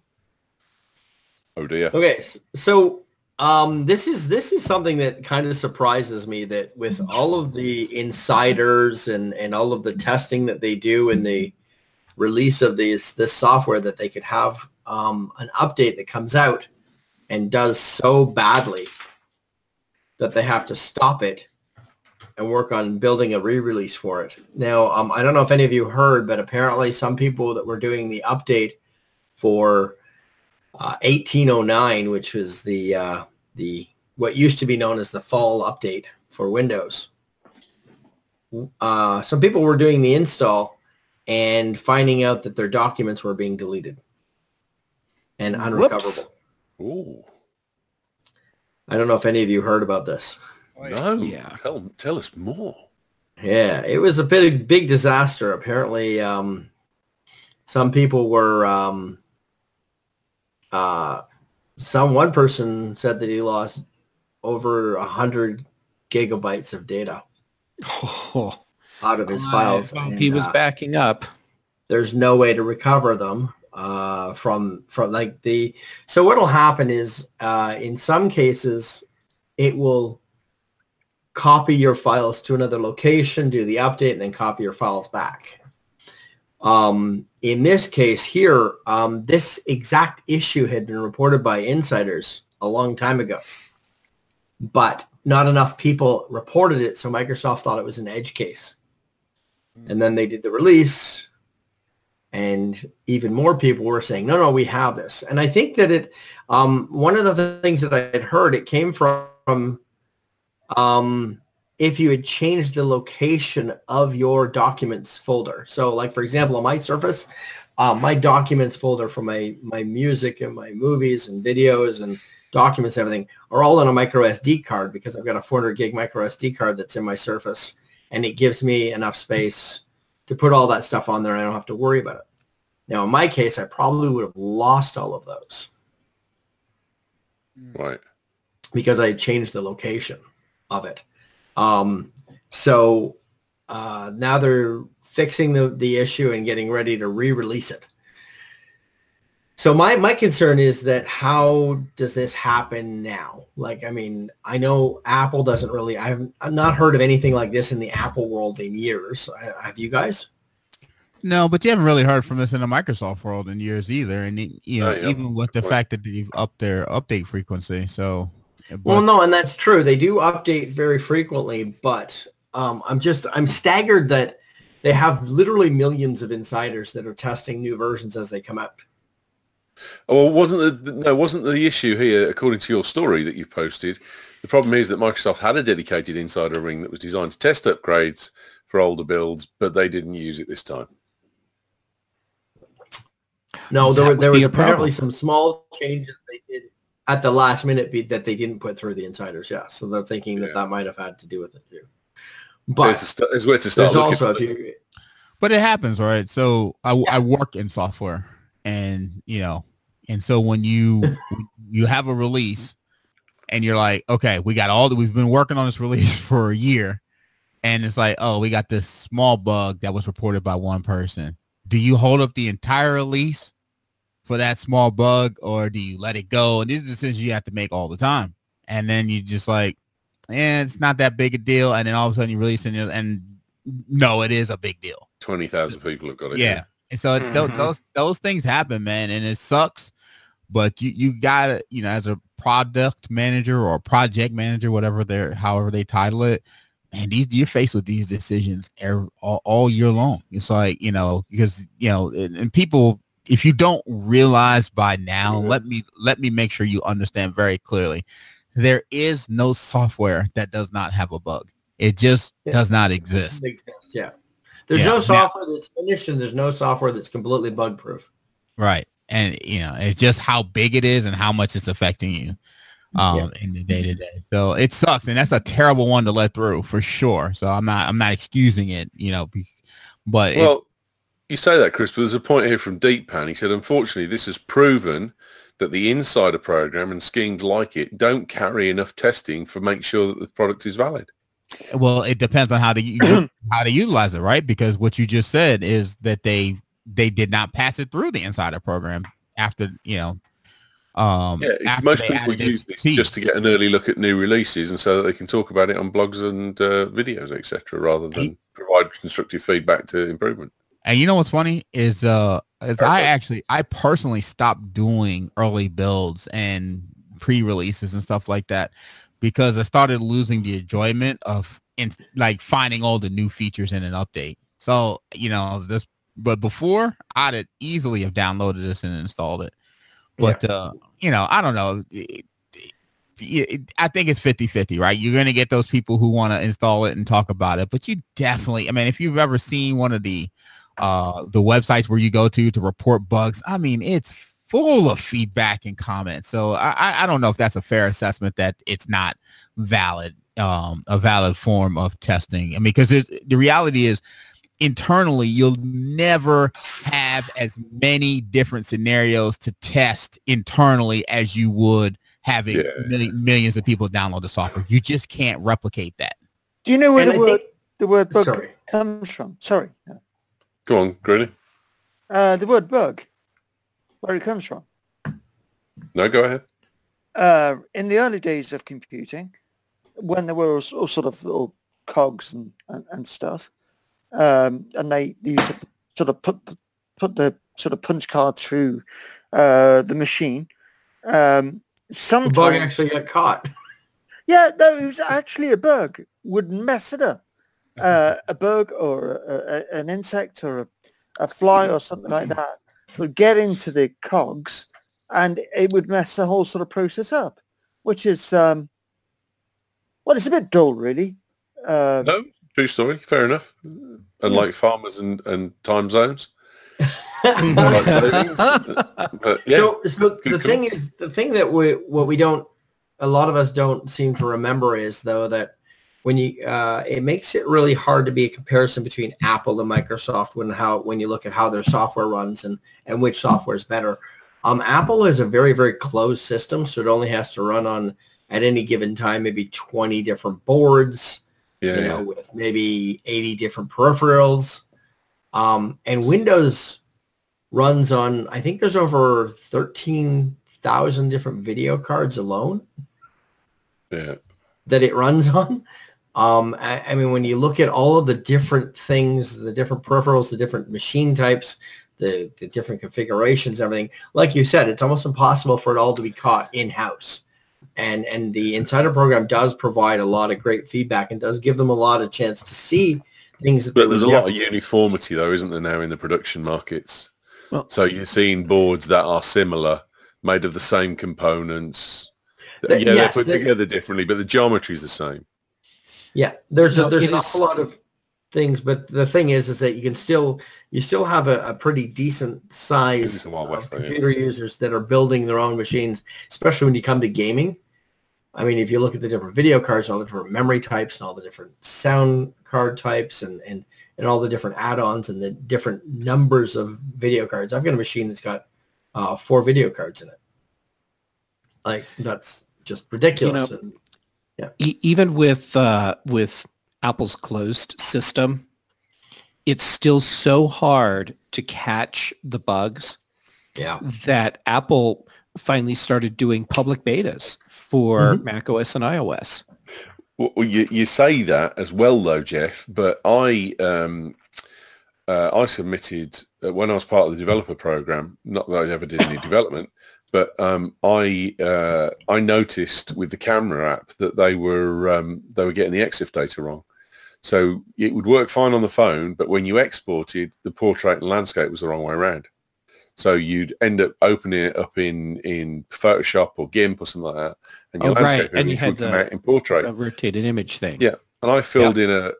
Oh dear. Okay, so this is something that kind of surprises me, that with all of the insiders and all of the testing that they do in the release of this software, that they could have an update that comes out and does so badly that they have to stop it and work on building a re-release for it. Now, I don't know if any of you heard, but apparently some people that were doing the update for 1809, which was the what used to be known as the fall update for Windows, some people were doing the install and finding out that their documents were being deleted and unrecoverable. Ooh. I don't know if any of you heard about this. No. Yeah. Tell us more. Yeah, it was a big disaster. Apparently, some people were. One person said that he lost over 100 gigabytes of data out of his files. And, he was backing up. There's no way to recover them from like the. So what'll happen is in some cases it will copy your files to another location, do the update, and then copy your files back. In this case here, this exact issue had been reported by insiders a long time ago, but not enough people reported it, so Microsoft thought it was an edge case. And then they did the release, and even more people were saying, no, we have this. And I think that it, one of the things that I had heard, it came from if you had changed the location of your documents folder. So like, for example, on my Surface, my documents folder for my music and my movies and videos and documents, everything are all on a micro SD card because I've got a 400 gig micro SD card that's in my Surface, and it gives me enough space to put all that stuff on there and I don't have to worry about it. Now, in my case, I probably would have lost all of those. Right. Because I changed the location of it. So now they're fixing the issue and getting ready to re-release it. So my concern is that how does this happen now? Like, I mean, I know Apple doesn't really, I've not heard of anything like this in the Apple world in years. Have you guys? No, but you haven't really heard from us in the Microsoft world in years either. And, you know, even with the fact that they've upped their update frequency. So, well, no, and that's true. They do update very frequently, but I'm staggered that they have literally millions of insiders that are testing new versions as they come out. Oh, well, wasn't the issue here, according to your story that you posted, the problem is that Microsoft had a dedicated insider ring that was designed to test upgrades for older builds, but they didn't use it this time. No, there was apparently some small changes they did at the last minute that they didn't put through the insiders. Yeah, so they're thinking that might have had to do with it too. But there's where to start. There's also but it happens, right? So I work in software. And, you know, and so when you have a release and you're like, okay, we've been working on this release for a year, and it's like, oh, we got this small bug that was reported by one person. Do you hold up the entire release for that small bug, or do you let it go? And these are decisions you have to make all the time. And then you just like, it's not that big a deal. And then all of a sudden you release it, and no, it is a big deal. 20,000 people have got it. Yeah. And so those things happen, man, and it sucks. But you gotta, you know, as a product manager or project manager, however they title it, man, you're faced with these decisions all year long. It's like, you know, because, you know, and people, if you don't realize by now, let me make sure you understand very clearly, there is no software that does not have a bug. It just does not exist. Yeah. There's no software that's finished, and there's no software that's completely bug proof. Right. And, you know, it's just how big it is and how much it's affecting you in the day to day. So it sucks. And that's a terrible one to let through for sure. So I'm not excusing it, you know, but. Well, you say that, Chris, but there's a point here from Deeppan. He said, unfortunately, this has proven that the insider program and schemes like it don't carry enough testing to make sure that the product is valid. Well, it depends on how to utilize it, right? Because what you just said is that they did not pass it through the insider program after, you know. Most people use this just to get an early look at new releases, and so that they can talk about it on blogs and videos, etc., rather than provide constructive feedback to improvement. And you know what's funny is I personally stopped doing early builds and pre-releases and stuff like that, because I started losing the enjoyment of like finding all the new features in an update. So, you know, but before I'd easily have downloaded this and installed it. But, you know, I don't know. I think it's 50-50, right? You're going to get those people who want to install it and talk about it. But you definitely, I mean, if you've ever seen one of the websites where you go to report bugs, I mean, it's full of feedback and comments. So I don't know if that's a fair assessment that it's not valid, a valid form of testing. I mean, because the reality is internally, you'll never have as many different scenarios to test internally as you would having millions of people download the software. You just can't replicate that. Do you know where the word the word bug Sorry. comes from. Sorry. Go on, Greeny. The word bug, where it comes from. No, go ahead. In the early days of computing, when there were all sort of little cogs and stuff, and they used to sort of put the sort of punch card through the machine. Sometimes The bug actually got caught. Yeah, no, it was actually a bug. Would mess it up. A bug or an insect or a fly or something like that would get into the cogs, and it would mess the whole sort of process up, which is well, it's a bit dull, really. No, true story. Fair enough. Unlike farmers and time zones. Like savings. But, yeah, So the thing that a lot of us don't seem to remember is though that when you it makes it really hard to be a comparison between Apple and Microsoft when you look at how their software runs and which software is better. Apple is a very, very closed system, so it only has to run on at any given time maybe 20 different boards, with maybe 80 different peripherals. And Windows runs on, I think there's over 13,000 different video cards alone that it runs on. I mean, when you look at all of the different things, the different peripherals, the different machine types, the different configurations, everything, like you said, it's almost impossible for it all to be caught in-house. And the Insider program does provide a lot of great feedback and does give them a lot of chance to see things. But there's a lot of uniformity, though, isn't there, now in the production markets? Well, so you're seeing boards that are similar, made of the same components. They're put together differently, but the geometry is the same. Yeah, there's an awful lot of things, but the thing is that you still have a pretty decent size of computer users that are building their own machines, especially when you come to gaming. I mean, if you look at the different video cards, all the different memory types, and all the different sound card types, and all the different add-ons and the different numbers of video cards. I've got a machine that's got 4 video cards in it. Like, that's just ridiculous. Even with Apple's closed system, it's still so hard to catch the bugs that Apple finally started doing public betas for Mac OS and iOS. Well, you say that as well, though, Jeff, but I submitted, when I was part of the developer program, not that I ever did any development, but I noticed with the camera app that they were getting the EXIF data wrong. So it would work fine on the phone, but when you exported, the portrait and landscape was the wrong way around. So you'd end up opening it up in Photoshop or GIMP or something like that, and your landscape and you had would come out in portrait. A rotated image thing. Yeah, and I filled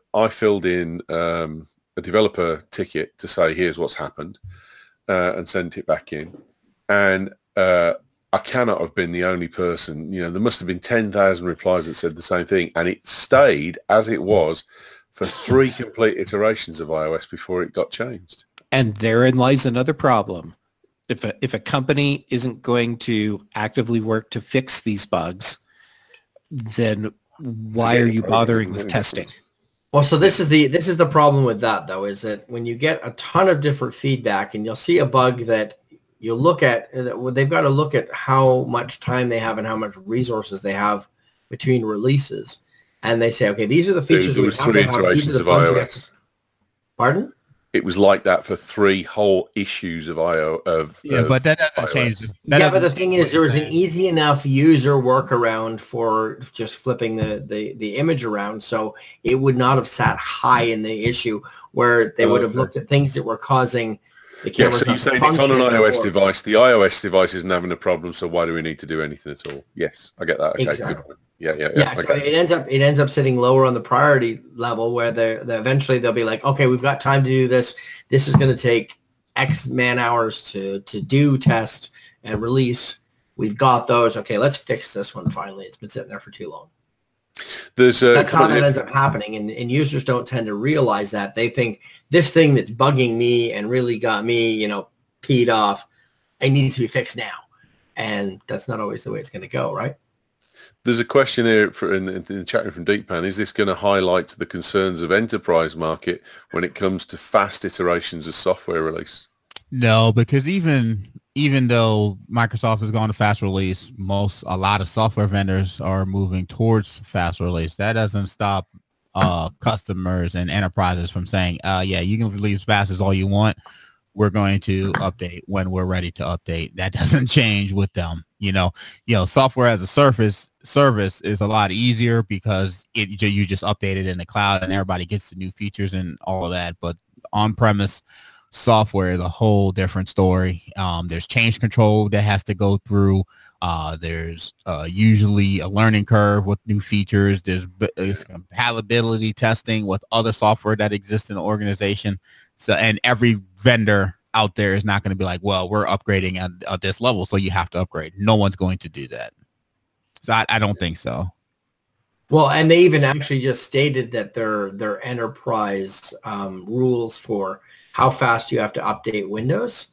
in a developer ticket to say here's what's happened, and sent it back in, and I cannot have been the only person. There must have been 10,000 replies that said the same thing, and it stayed as it was for 3 complete iterations of iOS before it got changed. And therein lies another problem. If a company isn't going to actively work to fix these bugs, then why are you bothering with testing? Well, so this is the problem with that, though, is that when you get a ton of different feedback and you'll see a bug that you look at, they've got to look at how much time they have and how much resources they have between releases. And they say, okay, these are the features there was 3 iterations of iOS. Pardon? It was like that for 3 whole issues of iOS. But that doesn't change. But the thing is, there was an easy enough user workaround for just flipping the image around, so it would not have sat high in the issue where they would have looked at things that were causing the camera. So you're saying it's on an iOS device. The iOS device isn't having a problem, so why do we need to do anything at all? Yes, I get that. Okay, exactly. Good point. Yeah. Okay. So it ends up sitting lower on the priority level where they eventually they'll be like, okay, we've got time to do this. This is going to take X man hours to do, test, and release. We've got those. Okay, let's fix this one finally. It's been sitting there for too long. That's how that ends up happening, and users don't tend to realize that. They think this thing that's bugging me and really got me, peed off, it needs to be fixed now. And that's not always the way it's going to go, right? There's a question here in the chat room from Deeppan. Is this going to highlight the concerns of enterprise market when it comes to fast iterations of software release? No, because even though Microsoft has gone to fast release, a lot of software vendors are moving towards fast release. That doesn't stop customers and enterprises from saying, yeah, you can release fast as all you want. We're going to update when we're ready to update. That doesn't change with them. Software as a service is a lot easier because you just update it in the cloud and everybody gets the new features and all of that. But on-premise software is a whole different story. There's change control that has to go through. There's usually a learning curve with new features. There's compatibility testing with other software that exists in the organization. So, and every vendor out there is not going to be like, well, we're upgrading at this level, so you have to upgrade. No one's going to do that. So I don't think so. Well, and they even actually just stated that their enterprise rules for how fast you have to update Windows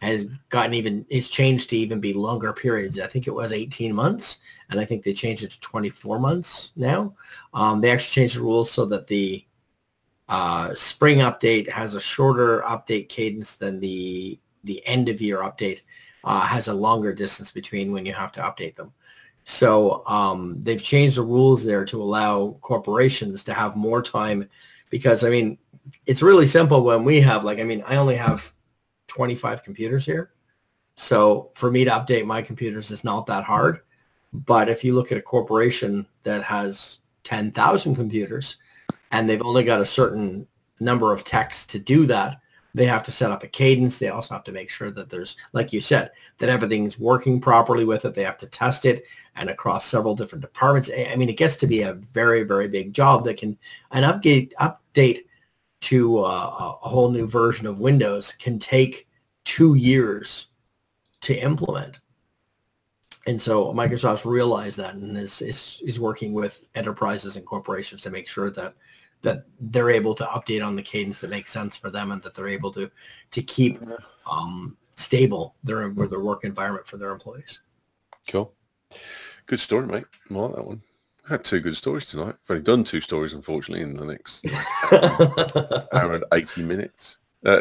it's changed to even be longer periods. I think it was 18 months, and I think they changed it to 24 months now. They actually changed the rules so that the spring update has a shorter update cadence than the end of year update has a longer distance between when you have to update them. So they've changed the rules there to allow corporations to have more time because, I mean, it's really simple when we have, I only have 25 computers here. So for me to update my computers is not that hard. But if you look at a corporation that has 10,000 computers and they've only got a certain number of techs to do that, they have to set up a cadence. They also have to make sure that there's, like you said, that everything's working properly with it. They have to test it and across several different departments. I mean, it gets to be a very, very big job that an update to a whole new version of Windows can take 2 year to implement. And so Microsoft's realized that and is working with enterprises and corporations to make sure that they're able to update on the cadence that makes sense for them and that they're able to keep stable their work environment for their employees. Cool. Good story, mate. I like that one. I had 2 good stories tonight. I've only done 2 stories, unfortunately, in the next hour and 80 minutes.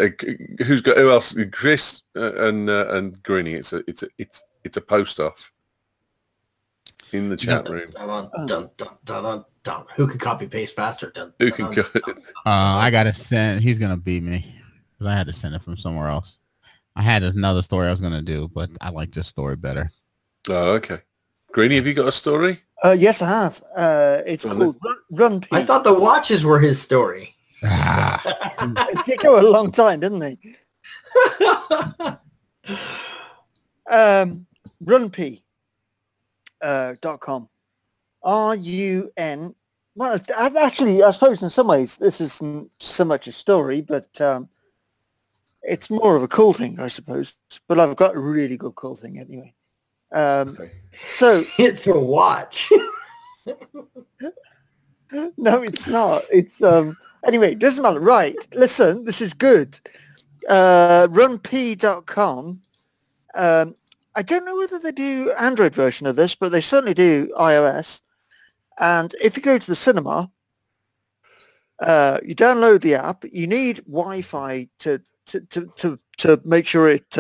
Who else? Chris and Greeny. It's a post off in the chat room. Dun, dun, dun, dun. Who can copy paste faster? Who can? I gotta send. He's gonna beat me because I had to send it from somewhere else. I had another story I was gonna do, but I like this story better. Oh, okay. Greeny, have you got a story? Yes, I have. It's called Run P. I thought the watches were his story. It did go a long time, didn't they? runp.com. RUN. Well, actually, I suppose in some ways this isn't so much a story, but it's more of a cool thing, I suppose. But I've got a really good cool thing anyway. Okay. So it's a watch. No, it's not. It's anyway, it doesn't matter. Right. Listen, this is good. runp.com. I don't know whether they do Android version of this, but they certainly do iOS. And if you go to the cinema, you download the app. You need Wi-Fi to make sure it's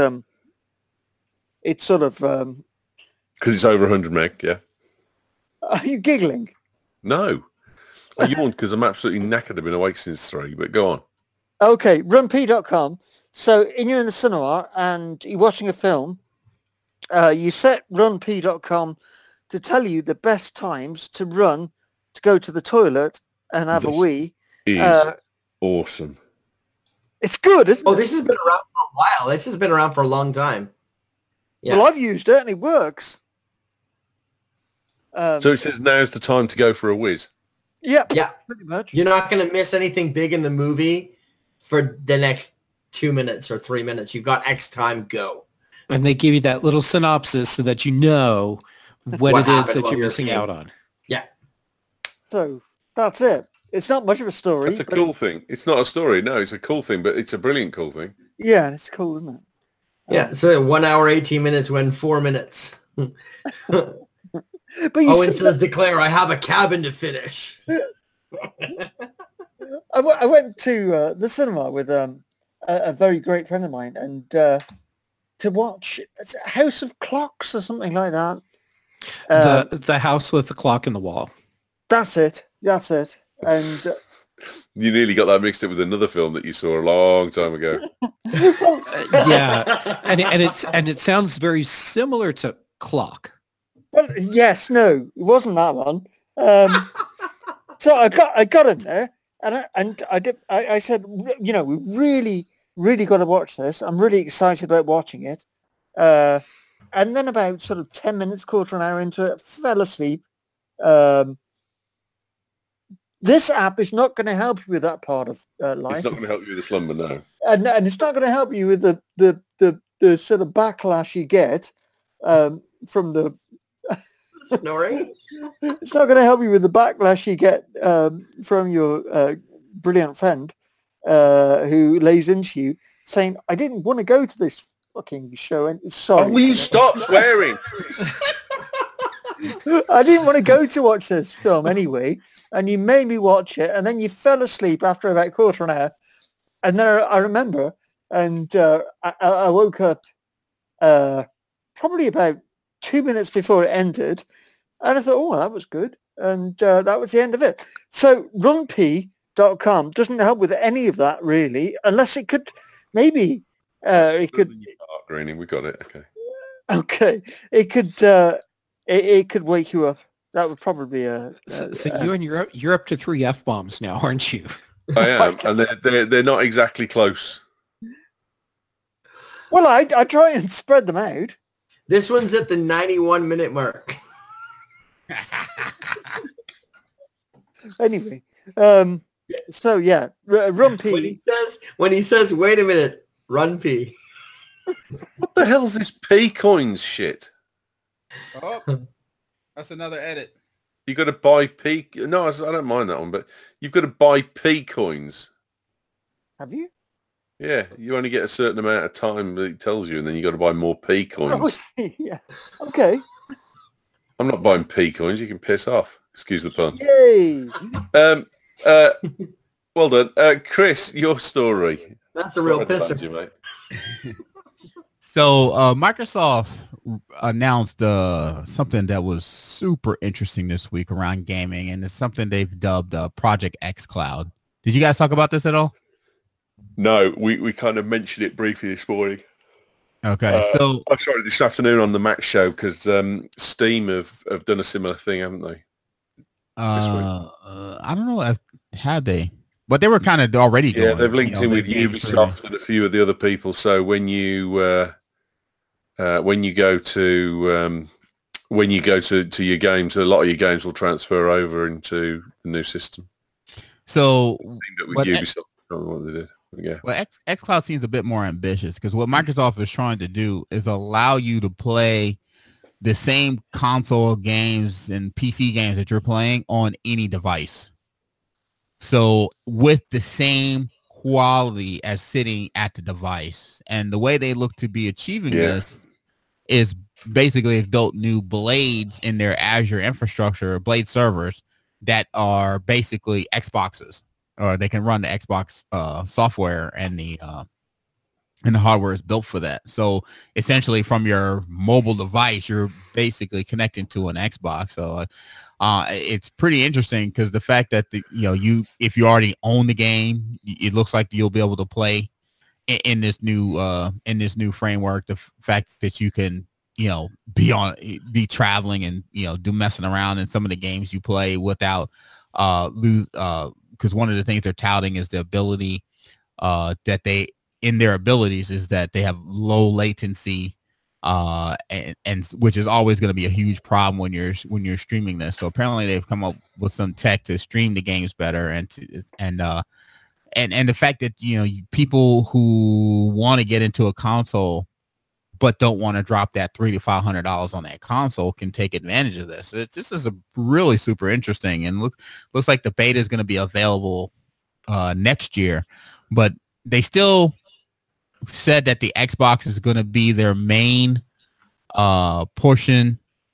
sort of because it's over 100 meg. Yeah. Are you giggling? No. I yawned because I'm absolutely knackered. I've been awake since 3, but go on. Okay, runp.com. So you're in the cinema and you're watching a film. You set runp.com to tell you the best times to run to go to the toilet and have a wee. Is awesome. It's good, isn't it? Oh, this has been around for a while. This has been around for a long time. Yeah. Well, I've used it and it works. So it says now's the time to go for a whiz. Yeah, pretty much. You're not going to miss anything big in the movie for the next 2 minutes or 3 minutes. You've got X time, go. And they give you that little synopsis so that you know what it is that you're missing out on. Yeah. So that's it. It's not much of a story. That's a cool thing. It's not a story. No, it's a cool thing, but it's a brilliant cool thing. Yeah, it's cool, isn't it? Yeah, so 1 hour, 18 minutes when 4 minutes. But Owen says, declare, I have a cabin to finish. I went to the cinema with a very great friend of mine, and to watch House of Clocks or something like that. The house with the clock in the wall. That's it. And you nearly got that mixed up with another film that you saw a long time ago. Yeah, and it sounds very similar to Clock. Well, yes, no, it wasn't that one. So I got in there, and I said, we really got to watch this. I'm really excited about watching it. And then about sort of 10 minutes, quarter of an hour into it, fell asleep. This app is not going to help you with that part of life. It's not going to help you with the slumber, no. And it's not going to help you with the sort of backlash you get from the snoring. It's not going to help you with the backlash you get from your brilliant friend who lays into you saying, I didn't want to go to this fucking show. And sorry. Oh, will you stop swearing? I didn't want to go to watch this film anyway, and you made me watch it, and then you fell asleep after about a quarter of an hour. And then I remember, and I woke up probably about 2 minutes before it ended, and I thought, oh, that was good. And that was the end of it. So runp.com doesn't help with any of that, really, unless it could maybe... it could... Greening, we got it. Okay. Okay. It could wake you up. That would probably be So you're up to 3 F-bombs now, aren't you? I am, and they're not exactly close. Well, I try and spread them out. This one's at the 91-minute mark. Anyway, so yeah, Rumpy. When he says, wait a minute, Runpy. What the hell's this P coins shit? Oh, that's another edit. You got to buy P. No, I don't mind that one, but you've got to buy P coins. Have you? Yeah, you only get a certain amount of time that it tells you, and then you got to buy more P coins. Oh, yeah. Okay. I'm not buying P coins. You can piss off. Excuse the pun. Yay! Well done, Chris. Your story. That's a real pisser, you, mate. So Microsoft announced something that was super interesting this week around gaming, and it's something they've dubbed Project X Cloud. Did you guys talk about this at all? No, we kind of mentioned it briefly this morning. Okay, sorry, this afternoon on the Mac show, because Steam have done a similar thing, haven't they? I don't know if had they, but they were kind of already doing. Yeah, they've linked in with Ubisoft and a few of the other people. So when you go to your games, a lot of your games will transfer over into the new system. So with Ubisoft, I don't know what they did. Yeah. Well, xCloud seems a bit more ambitious because what Microsoft is trying to do is allow you to play the same console games and PC games that you're playing on any device. So with the same quality as sitting at the device. And the way they look to be achieving this is basically they've built new blades in their Azure infrastructure, blade servers that are basically Xboxes. Or they can run the Xbox software, and the hardware is built for that. So essentially, from your mobile device, you're basically connecting to an Xbox. So it's pretty interesting because the fact that if you already own the game, it looks like you'll be able to play in this new framework. The fact that you can be traveling and do messing around in some of the games you play without because one of the things they're touting is the ability that they in their abilities is that they have low latency and which is always going to be a huge problem when you're streaming this. So apparently they've come up with some tech to stream the games better and the fact that people who want to get into a console but don't want to drop that $300 to $500 on that console can take advantage of this. This is a really super interesting, and looks like the beta is going to be available next year. But they still said that the Xbox is going to be their main portion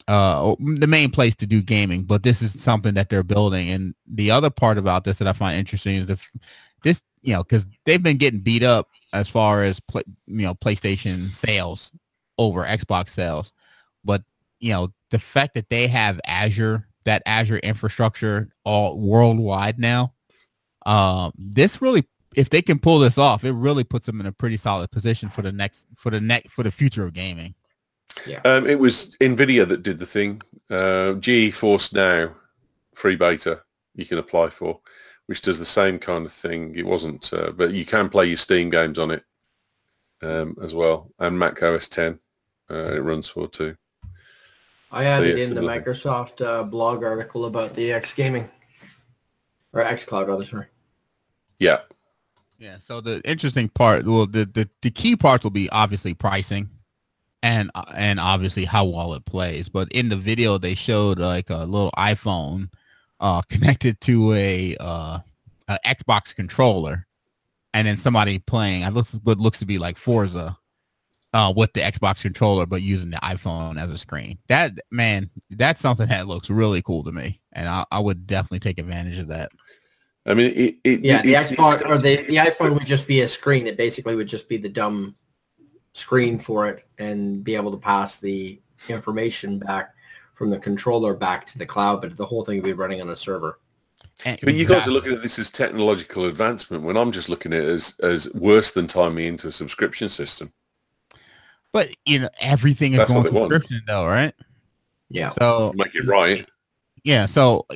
the main place to do gaming, but this is something that they're building. And the other part about this that I find interesting is this, because they've been getting beat up as far as PlayStation sales over Xbox sales, but the fact that they have that Azure infrastructure all worldwide now, this really, if they can pull this off, it really puts them in a pretty solid position for the future of gaming. Yeah. It was NVIDIA that did the thing. GeForce Now, free beta, you can apply for, which does the same kind of thing. It wasn't, but you can play your Steam games on it as well, and Mac OS 10 it runs for too. I added in the Microsoft blog article about the X Gaming, or XCloud rather, sorry. Yeah. Yeah, so the interesting part, well, the key parts will be obviously pricing. And obviously how well it plays. But in the video, they showed like a little iPhone connected to a Xbox controller, and then somebody playing what looks to be like Forza with the Xbox controller, but using the iPhone as a screen. That's something that looks really cool to me, and I would definitely take advantage of that. I mean, the Xbox or the iPhone would just be a screen. It basically would just be the dumb screen for it and be able to pass the information back from the controller back to the cloud, but the whole thing would be running on a server. But you guys are looking at this as technological advancement when I'm just looking at it as worse than tying me into a subscription system. But everything is going subscription though, right? Yeah. So make it right. Yeah. So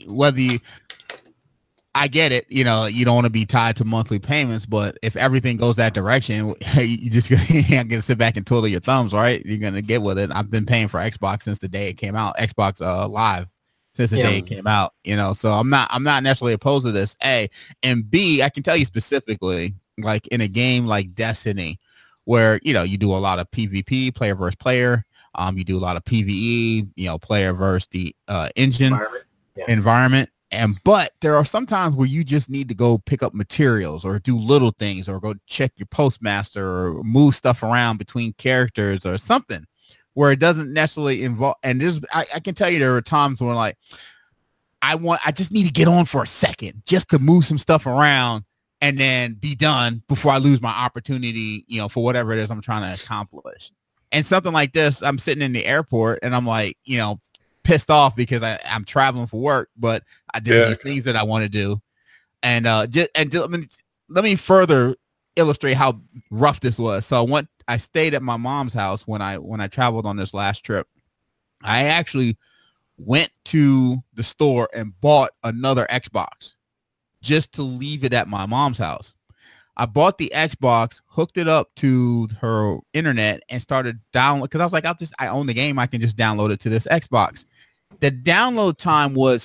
I get it. You don't want to be tied to monthly payments, but if everything goes that direction, you just ain't gonna sit back and twiddle your thumbs, right? You're gonna get with it. I've been paying for Xbox since the day it came out. Xbox Live since the day it came out. So I'm not necessarily opposed to this. A and B, I can tell you specifically, like in a game like Destiny, where you do a lot of PvP, player versus player. You do a lot of PvE, player versus the engine environment. But there are some times where you just need to go pick up materials or do little things or go check your postmaster or move stuff around between characters or something where it doesn't necessarily involve. And I can tell you there are times when like I just need to get on for a second just to move some stuff around and then be done before I lose my opportunity, for whatever it is I'm trying to accomplish. And something like this, I'm sitting in the airport and I'm like, pissed off because I'm traveling for work, but I did these things that I want to do. And let me further illustrate how rough this was. So I stayed at my mom's house when I traveled on this last trip. I actually went to the store and bought another Xbox just to leave it at my mom's house. I bought the Xbox, hooked it up to her internet, and started download because I was like, I own the game. I can just download it to this Xbox. The download time was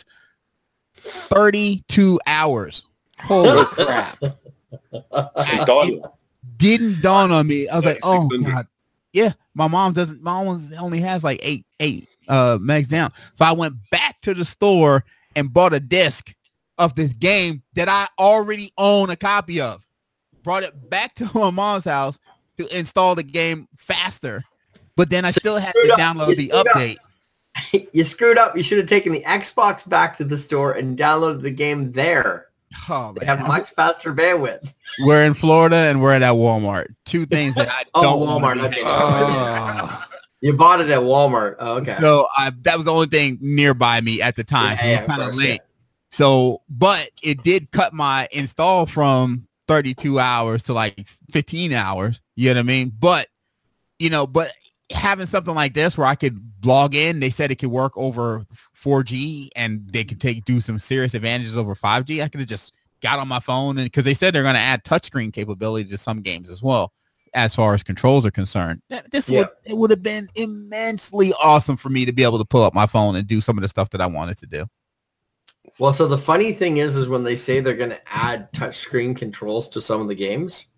32 hours. Holy crap. It didn't dawn on me. I was like, oh God. Yeah, my mom only has like eight megs down. So I went back to the store and bought a disc of this game that I already own a copy of. Brought it back to my mom's house to install the game faster. But then I still had to download the update. You screwed up. You should have taken the Xbox back to the store and downloaded the game there. Oh, they have much faster bandwidth. We're in Florida and we're at Walmart. Two things that I don't Walmart. Okay. You bought it at Walmart. Oh, okay. So that was the only thing nearby me at the time. It was kind of late. Yeah. So, but it did cut my install from 32 hours to like 15 hours. You know what I mean? But, having something like this where I could log in, they said it could work over 4G and they could do some serious advantages over 5G. I could have just got on my phone, and because they said they're going to add touchscreen capability to some games as well, as far as controls are concerned. It would have been immensely awesome for me to be able to pull up my phone and do some of the stuff that I wanted to do. Well, so the funny thing is when they say they're going to add touchscreen controls to some of the games,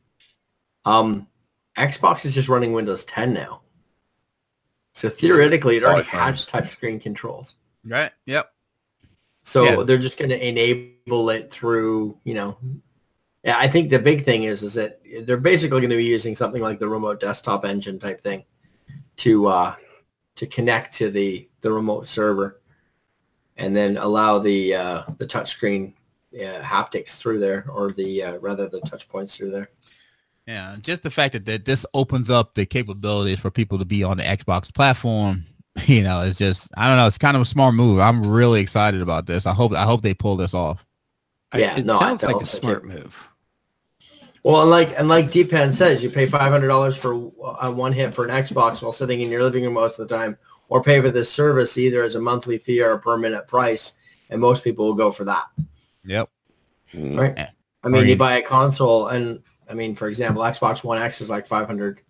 Xbox is just running Windows 10 now. So theoretically, it already has touchscreen controls. Right. Yep. So they're just going to enable it through, I think the big thing is that they're basically going to be using something like the remote desktop engine type thing to connect to the the remote server, and then allow the touchscreen haptics through there, or rather the touch points through there. Yeah, just the fact that this opens up the capabilities for people to be on the Xbox platform, it's just, I don't know, it's kind of a smart move. I'm really excited about this. I hope they pull this off. It sounds like a smart move. Well, and like D-Pan says, you pay $500 for one hit for an Xbox while sitting in your living room most of the time, or pay for this service either as a monthly fee or a per minute price, and most people will go for that. Yep. Right. I mean, you buy a console, and I mean, for example, Xbox One X is like $500.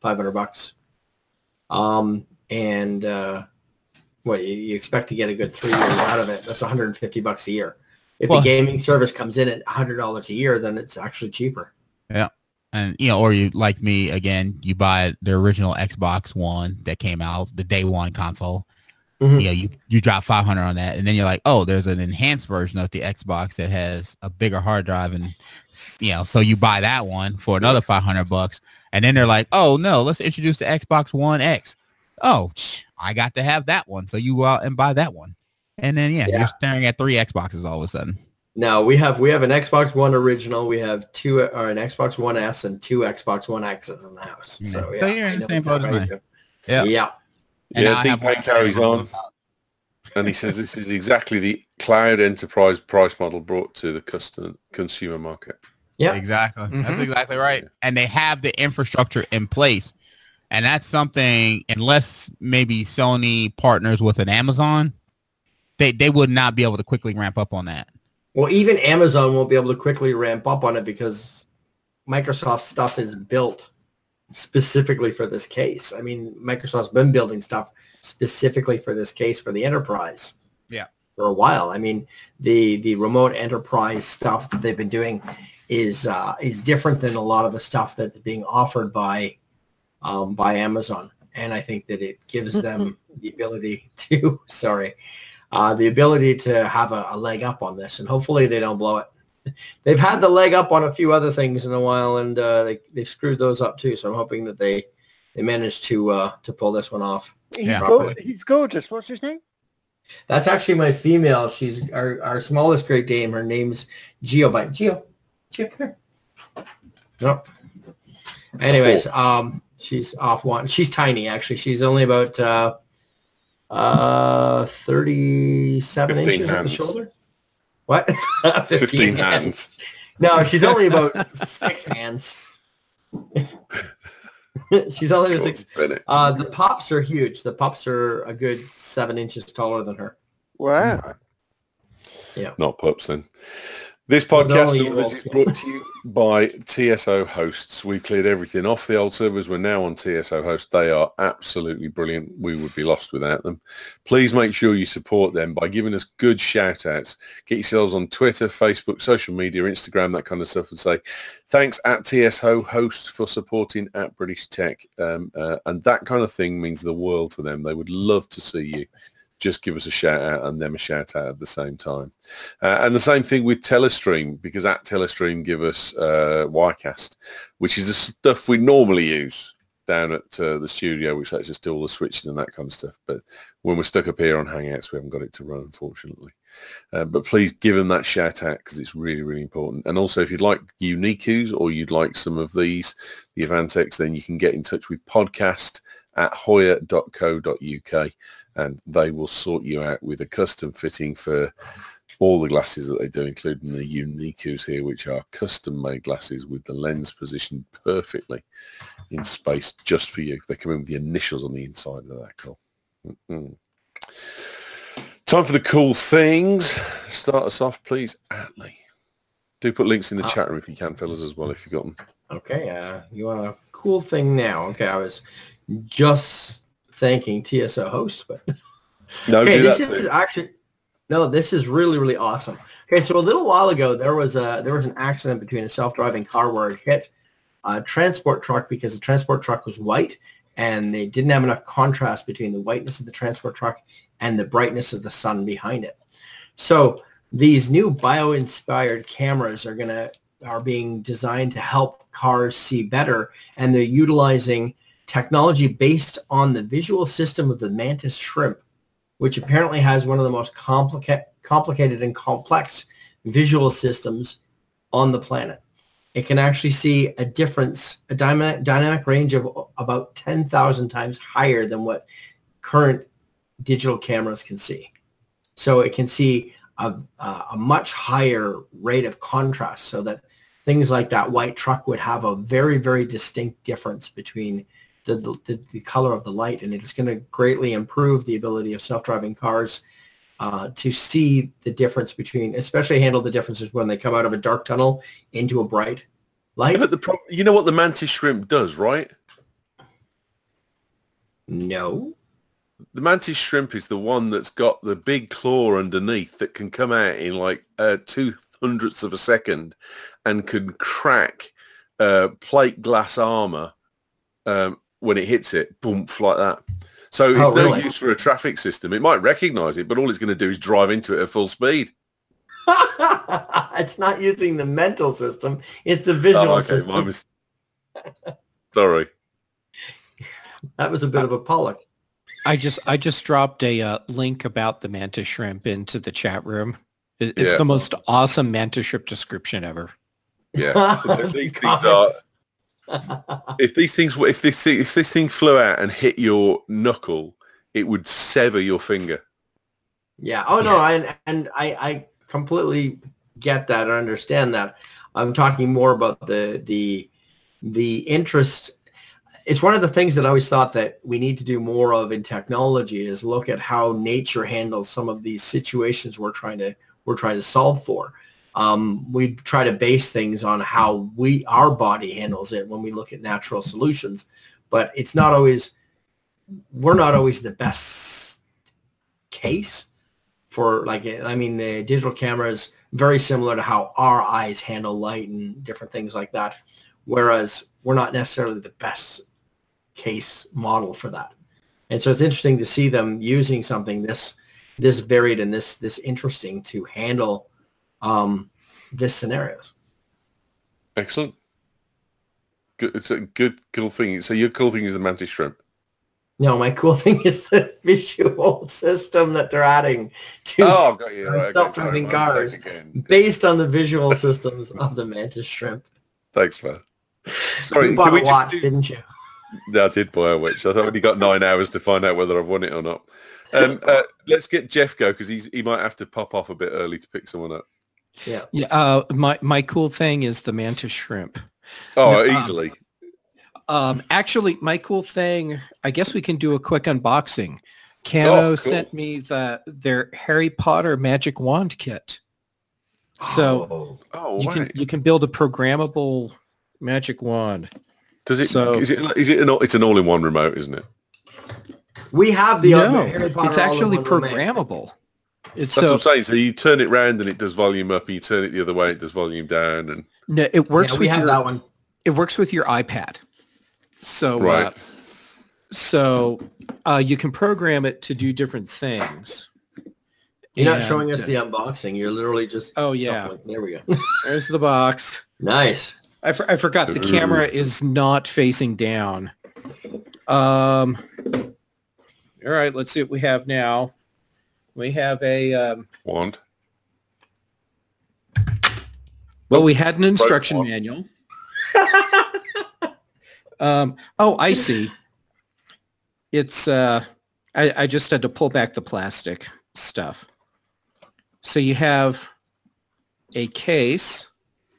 And you expect to get a good 3 years out of it. That's $150 a year. If the gaming service comes in at $100 a year, then it's actually cheaper. Yeah. And, or you, like me, again, you buy the original Xbox One that came out, the day one console. Mm-hmm. You drop $500 on that, and then you're like, oh, there's an enhanced version of the Xbox that has a bigger hard drive, and so you buy that one for another $500, and then they're like, oh no, let's introduce the Xbox One X. Oh, I got to have that one, so you go out and buy that one, and then you're staring at 3 Xboxes all of a sudden. No, we have an Xbox One original, we have an Xbox One S and 2 Xbox One X's in the house. So you're in the same boat as me. Yeah. And D-Pan carries on, and he says this is exactly the cloud enterprise price model brought to the consumer market. Yeah, exactly. Mm-hmm. That's exactly right. And they have the infrastructure in place, and that's something. Unless maybe Sony partners with an Amazon, they would not be able to quickly ramp up on that. Well, even Amazon won't be able to quickly ramp up on it because Microsoft stuff is built specifically for this case. I mean, Microsoft's been building stuff specifically for this case for the enterprise. Yeah. For a while. I mean, the remote enterprise stuff that they've been doing is different than a lot of the stuff that's being offered by Amazon, and I think that it gives them the ability to have a leg up on this, and hopefully they don't blow it. They've had the leg up on a few other things in a while, and they screwed those up too. So I'm hoping that they managed to pull this one off. He's gorgeous. What's his name? That's actually my female. She's our smallest Great Dane. Her name's Geo. Geo, come here. No. Anyways, she's off one. She's tiny, actually. She's only about 37 inches at the shoulder. What? 15 hands. No, she's only about 6 hands. She's only 6. The pups are huge. The pups are a good 7 inches taller than her. Wow. Yeah. Not pups then. This podcast is brought to you by TSO hosts. We've cleared everything off the old servers. We're now on TSO hosts. They are absolutely brilliant. We would be lost without them. Please make sure you support them by giving us good shout outs. Get yourselves on Twitter, Facebook, social media, Instagram, that kind of stuff, and say thanks at TSO hosts for supporting at British Tech. And that kind of thing means the world to them. They would love to see you. Just give us a shout out and them a shout out at the same time. And the same thing with Telestream, because at Telestream give us Wirecast, which is the stuff we normally use down at the studio, which lets us do all the switching and that kind of stuff. But when we're stuck up here on Hangouts, we haven't got it to run, unfortunately. But please give them that shout out because it's really, really important. And also, if you'd like Uniqus or you'd like some of these, the Avantex, then you can get in touch with podcast at hoya.co.uk. And they will sort you out with a custom fitting for all the glasses that they do, including the Uniqus here, which are custom-made glasses with the lens positioned perfectly in space just for you. They come in with the initials on the inside of that. Cool. Mm-hmm. Time for the cool things. Start us off, please, Atlee. Do put links in the chat room if you can, fellas, as well, if you've got them. Okay. You want a cool thing now? Okay, I was just thanking TSO host, but this is really, really awesome. Okay, so a little while ago there was an accident between a self-driving car where it hit a transport truck because the transport truck was white and they didn't have enough contrast between the whiteness of the transport truck and the brightness of the sun behind it. So these new bio-inspired cameras are being designed to help cars see better, and they're utilizing technology based on the visual system of the mantis shrimp which apparently has one of the most complicated and complex visual systems on the planet. It can actually see a difference, a dynamic range of about 10,000 times higher than what current digital cameras can see. So it can see a much higher rate of contrast, so that things like that white truck would have a very, very distinct difference between the color of the light. And it's going to greatly improve the ability of self-driving cars to see the difference between, especially handle the differences when they come out of a dark tunnel into a bright light. Yeah, but you know what the mantis shrimp does, right? No. The mantis shrimp is the one that's got the big claw underneath that can come out in like 0.02 of a second and can crack plate glass armor when it hits it, boom, like that. So it's no use for a traffic system. It might recognize it, but all it's going to do is drive into it at full speed. It's not using the mental system. It's the visual system. Sorry. That was a bit of a Pollock. I just dropped a link about the mantis shrimp into the chat room. It's the most awesome mantis shrimp description ever. Yeah. If this thing flew out and hit your knuckle, it would sever your finger. Yeah. Oh no. I completely get that. I understand that. I'm talking more about the interest. It's one of the things that I always thought that we need to do more of in technology is look at how nature handles some of these situations we're trying to solve for. We try to base things on how our body handles it when we look at natural solutions, but we're not always the best case for the digital camera is very similar to how our eyes handle light and different things like that. Whereas we're not necessarily the best case model for that. And so it's interesting to see them using something this varied and this interesting to handle this scenarios. Excellent. Good. It's a cool thing. So your cool thing is the mantis shrimp. No, my cool thing is the visual system that they're adding to self-driving cars based on the visual systems of the mantis shrimp. Thanks, man. Sorry, you bought a watch, didn't you? No, I did buy a watch. I thought we got 9 hours to find out whether I've won it or not. Let's get Jeff go because he might have to pop off a bit early to pick someone up. Yeah. My cool thing is the mantis shrimp. Oh, easily. Actually, my cool thing, I guess we can do a quick unboxing. Cano sent me their Harry Potter magic wand kit. So you can build a programmable magic wand. Does it? So, it's an all-in-one remote, isn't it? We have the Harry Potter. It's actually programmable. That's what I'm saying. So you turn it round and it does volume up, and you turn it the other way, it does volume down. And no, it works. We have that one. It works with your iPad. So right. You can program it to do different things. You're not showing us the unboxing. You're literally just. Oh yeah. There we go. There's the box. Nice. I forgot the camera is not facing down. All right, let's see what we have now. We have a wand. Well, we had an instruction manual. I see. It's I just had to pull back the plastic stuff. So you have a case,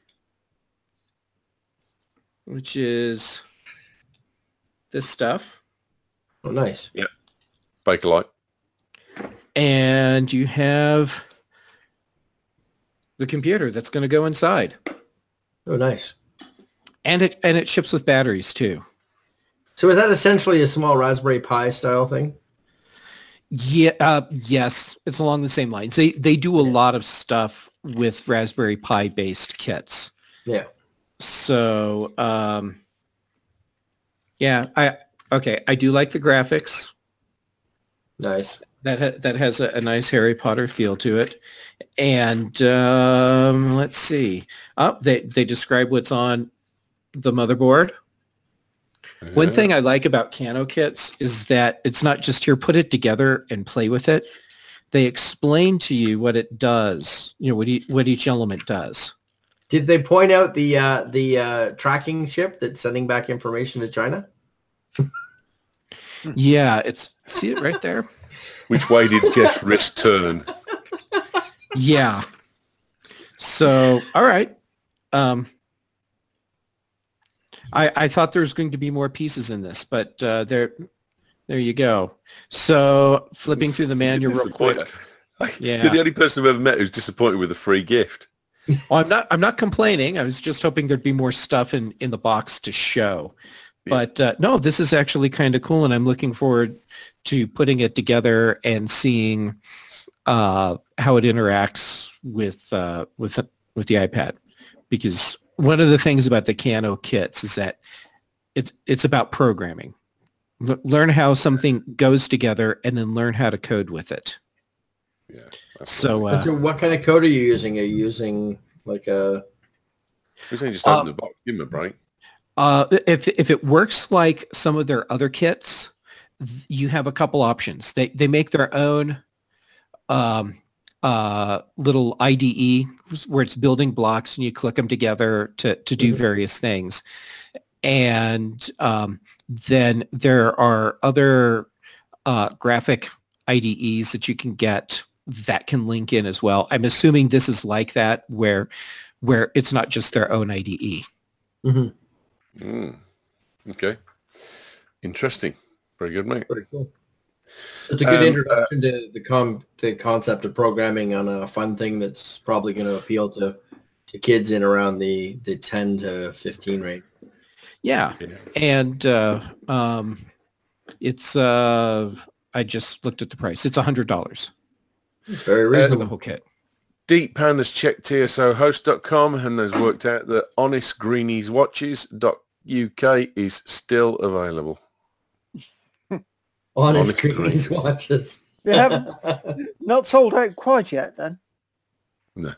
which is this stuff. Oh, nice. Yeah. Bakelite. And you have the computer that's going to go inside. Oh, nice. And it ships with batteries too. So is that essentially a small Raspberry Pi style thing? Yeah. Yes, it's along the same lines. They do a lot of stuff with Raspberry Pi based kits. Yeah. So I do like the graphics. Nice. That has a nice Harry Potter feel to it. And let's see. They describe what's on the motherboard. One thing I like about Kano kits is that it's not just here, put it together and play with it. They explain to you what it does, what each element does. Did they point out the tracking ship that's sending back information to China? Yeah, see it right there? Which way did Jeff's wrist turn? Yeah. So, all right. I thought there was going to be more pieces in this, but there you go. So flipping through the manual real quick. Yeah. You're the only person I've ever met who's disappointed with a free gift. Well, I'm not complaining. I was just hoping there'd be more stuff in the box to show. Yeah. But no, this is actually kind of cool, and I'm looking forward to putting it together and seeing how it interacts with the iPad. Because one of the things about the Kano kits is that it's about programming. Learn how something goes together, and then learn how to code with it. Yeah. So what kind of code are you using? Are you using like a? We're saying just open the box, give them a break. If it works like some of their other kits, you have a couple options. They make their own little IDE where it's building blocks, and you click them together to do various things. And then there are other graphic IDEs that you can get that can link in as well. I'm assuming this is like that, where it's not just their own IDE. Mm-hmm. Okay. Interesting. Very good, mate. Pretty cool. It's a good introduction to the concept of programming on a fun thing that's probably going to appeal to kids in around the 10 to 15 range. Yeah. And it's I just looked at the price. It's $100. It's very reasonable. The whole kit. Deep Pan has checked tsohost.com and has worked out that honestgreenieswatches.uk is still available. Honest Greenies watches. They haven't not sold out quite yet then. No.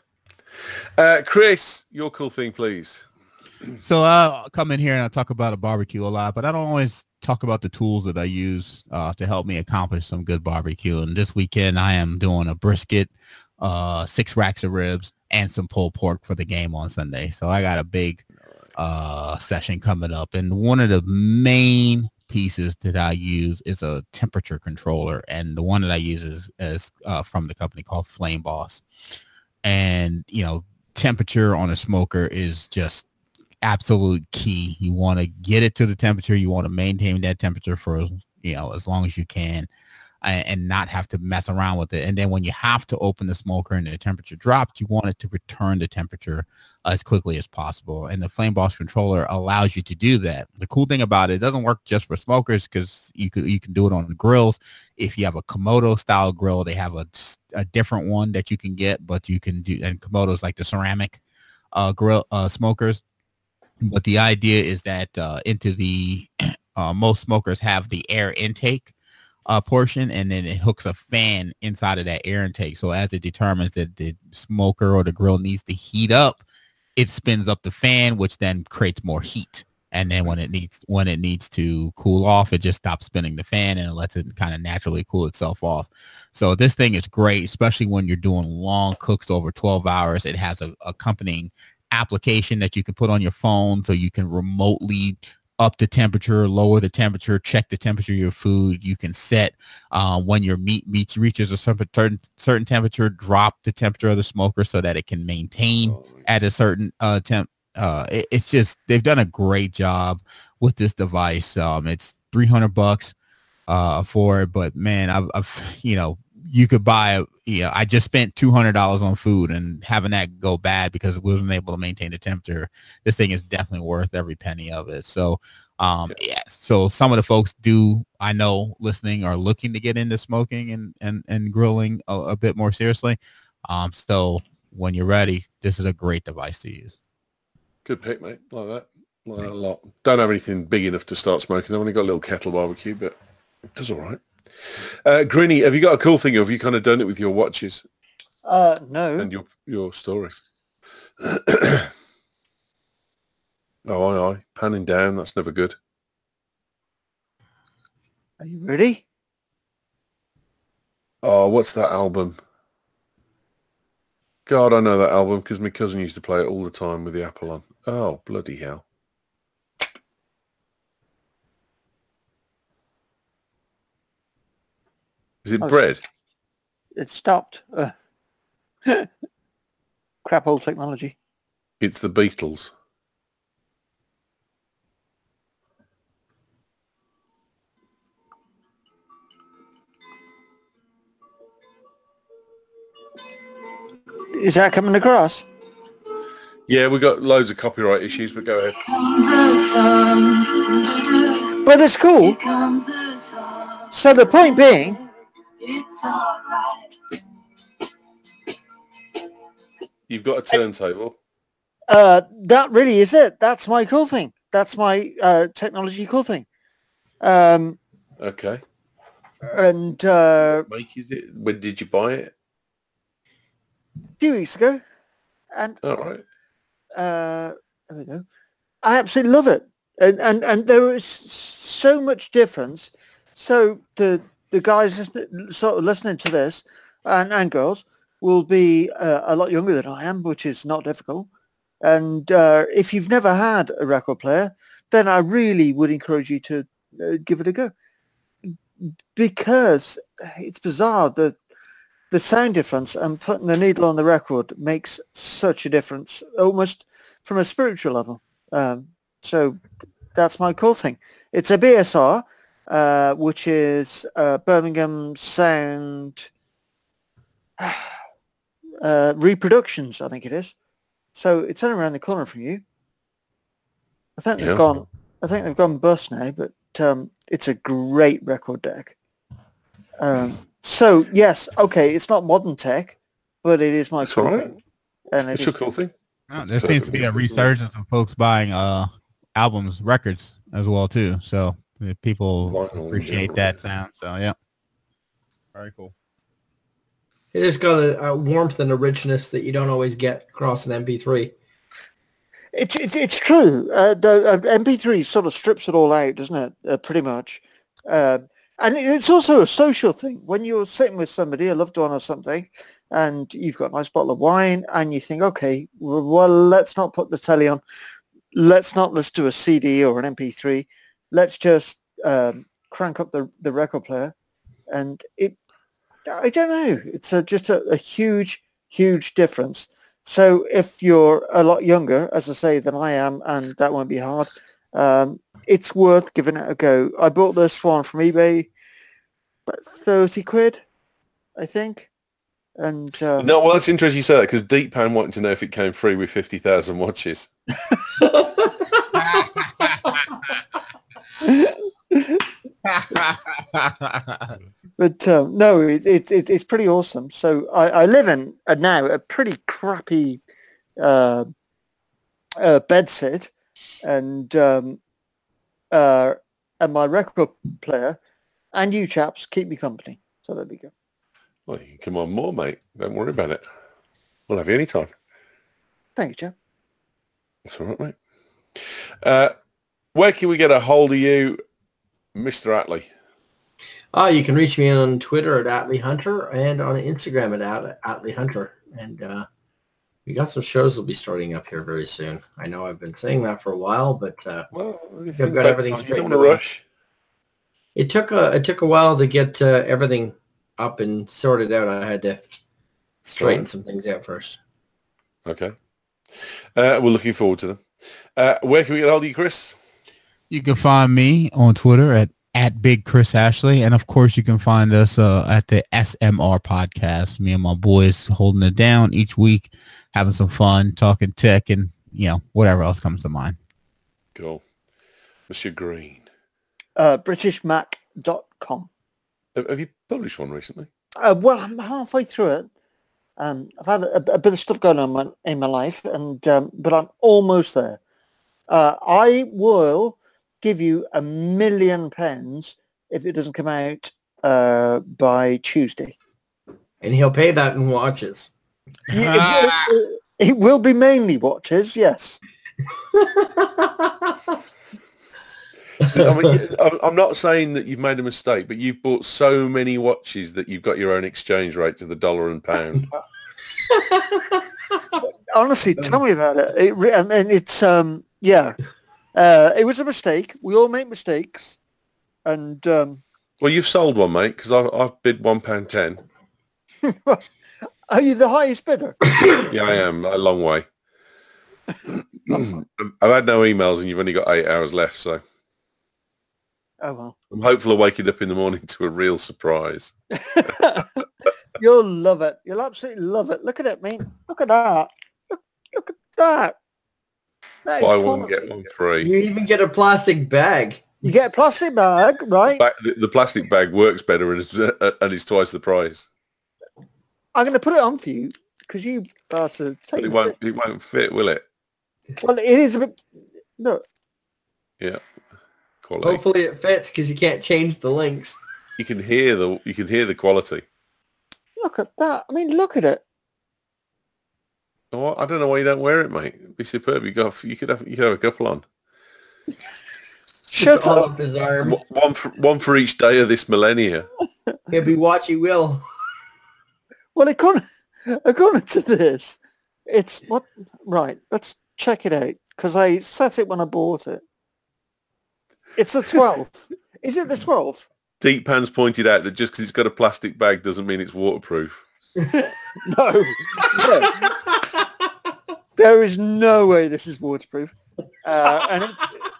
Chris, your cool thing, please. So I'll come in here and I'll talk about a barbecue a lot, but I don't always talk about the tools that I use to help me accomplish some good barbecue. And this weekend I am doing a brisket, 6 racks of ribs, and some pulled pork for the game on Sunday. So I got a big session coming up. And one of the main pieces that I use is a temperature controller. And the one that I use is from the company called Flame Boss. And, temperature on a smoker is just absolute key. You want to get it to the temperature. You want to maintain that temperature for, as long as you can, and not have to mess around with it. And then when you have to open the smoker and the temperature dropped, you want it to return the temperature as quickly as possible. And the Flame Boss controller allows you to do that. The cool thing about it doesn't work just for smokers, because you can do it on the grills. If you have a Komodo style grill, they have a different one that you can get, but you can do, and Komodo's like the ceramic grill smokers. But the idea is that into the most smokers have the air intake portion, and then it hooks a fan inside of that air intake. So as it determines that the smoker or the grill needs to heat up, it spins up the fan, which then creates more heat. And then when it needs to cool off, it just stops spinning the fan and it lets it kind of naturally cool itself off. So this thing is great, especially when you're doing long cooks over 12 hours. It has a accompanying application that you can put on your phone, so you can remotely up the temperature, lower the temperature, check the temperature of your food. You can set when your meat reaches a certain temperature, drop the temperature of the smoker so that it can maintain at a certain temp. It's just, they've done a great job with this device. It's $300 for it, but man, I've you could buy, I just spent $200 on food, and having that go bad because we wasn't able to maintain the temperature, this thing is definitely worth every penny of it. So, so some of the folks I know listening are looking to get into smoking and grilling a bit more seriously. So when you're ready, this is a great device to use. Good pick, mate. Like that. Like that a lot. Don't have anything big enough to start smoking. I've only got a little kettle barbecue, but it does all right. Greenie, have you got a cool thing, or have you kind of done it with your watches? No. And your story. Aye. Panning down, that's never good. Are you ready? Oh, what's that album? God, I know that album because my cousin used to play it all the time with the Apple on. Oh, bloody hell. Is it Bread? It stopped. Crap old technology. It's the Beatles. Is that coming across? Yeah, we got loads of copyright issues, but go ahead. But it's cool. So the point being, you've got a turntable. That really is it. That's my cool thing. That's my technology cool thing. Okay. And when did you buy it? A few weeks ago. And all right. There we go. I absolutely love it. And there is so much difference. So the guys sort of listening to this and girls will be a lot younger than I am, which is not difficult. And if you've never had a record player, then I really would encourage you to give it a go, because it's bizarre that the sound difference and putting the needle on the record makes such a difference, almost from a spiritual level. So that's my cool thing. It's a BSR, which is Birmingham Sound Reproductions, I think it is. So it's only around the corner from you. I think they've gone. I think they've gone bust now, but it's a great record deck. So yes, okay, it's not modern tech, but it is my cool thing. And it's a cool thing. There seems to be a resurgence of folks buying albums, records as well too. So people appreciate that sound. So yeah, very cool. It has got a warmth and a richness that you don't always get across an MP3. It's true. The MP3 sort of strips it all out, doesn't it? Pretty much. And it's also a social thing. When you're sitting with somebody, a loved one or something, and you've got a nice bottle of wine, and you think, okay, well, let's not put the telly on. Let's do a CD or an MP3. Let's just crank up the record player. And I don't know. It's just a huge, huge difference. So if you're a lot younger, as I say, than I am, and that won't be hard, it's worth giving it a go. I bought this one from eBay, about 30 quid, I think. And no, well, that's interesting you say that, because Deep Pan wanted to know if it came free with 50,000 watches. But no, it's pretty awesome. So I live in now a pretty crappy bedsit, and my record player and you chaps keep me company. So there we go. Well, you can come on more, mate. Don't worry about it. We'll have you anytime. Thank you, Jeff. That's all right, mate. Where can we get a hold of you, Mr. Attlee? You can reach me on Twitter at Attlee Hunter and on Instagram at Attlee Hunter. And we got some shows will be starting up here very soon. I know I've been saying that for a while, but I've got everything straight. Don't want to rush. It took a while to get everything up and sorted out. I had to straighten some things out first. Okay. We're looking forward to them. Where can we get a hold of you, Chris? You can find me on Twitter at Big Chris Ashley, and of course you can find us at the SMR podcast. Me and my boys holding it down each week, having some fun, talking tech, and whatever else comes to mind. Cool. Monsieur Green. BritishMac.com. Have you published one recently? Well, I'm halfway through it. I've had a bit of stuff going on in my life, and but I'm almost there. I will give you £1,000,000 if it doesn't come out by Tuesday. And he'll pay that in watches. It will be mainly watches, yes. I mean, I'm not saying that you've made a mistake, but you've bought so many watches that you've got your own exchange rate to the dollar and pound. Honestly, tell me about it. And it's yeah, it was a mistake. We all make mistakes, and well, you've sold one, mate, because I've bid £1.10. Are you the highest bidder? Yeah, I am. A long way. I've had no emails, and you've only got 8 hours left, so. Oh well. I'm hopeful of waking up in the morning to a real surprise. You'll love it. You'll absolutely love it. Look at it, mate. Look at that. Look at that. That is Buy one, quality. get one free. You even get a plastic bag. You get a plastic bag, right? The plastic bag works better and it's twice the price. I'm going to put it on for you because you bastard. But it won't fit, will it? Well, it is a bit. Look. Yeah. Quality. Hopefully it fits because you can't change the links. You can hear the quality. Look at that. I mean, look at it. Oh, I don't know why you don't wear it, mate. It'd be superb. You could have a couple on. Shut up. Up his arm. One for each day of this millennia. He'll be watching Will. Well, according to this, it's what? Right. Let's check it out because I set it when I bought it. It's the 12th. Is it the 12th? Deep Pans pointed out that just because it's got a plastic bag doesn't mean it's waterproof. No. There is no way this is waterproof. And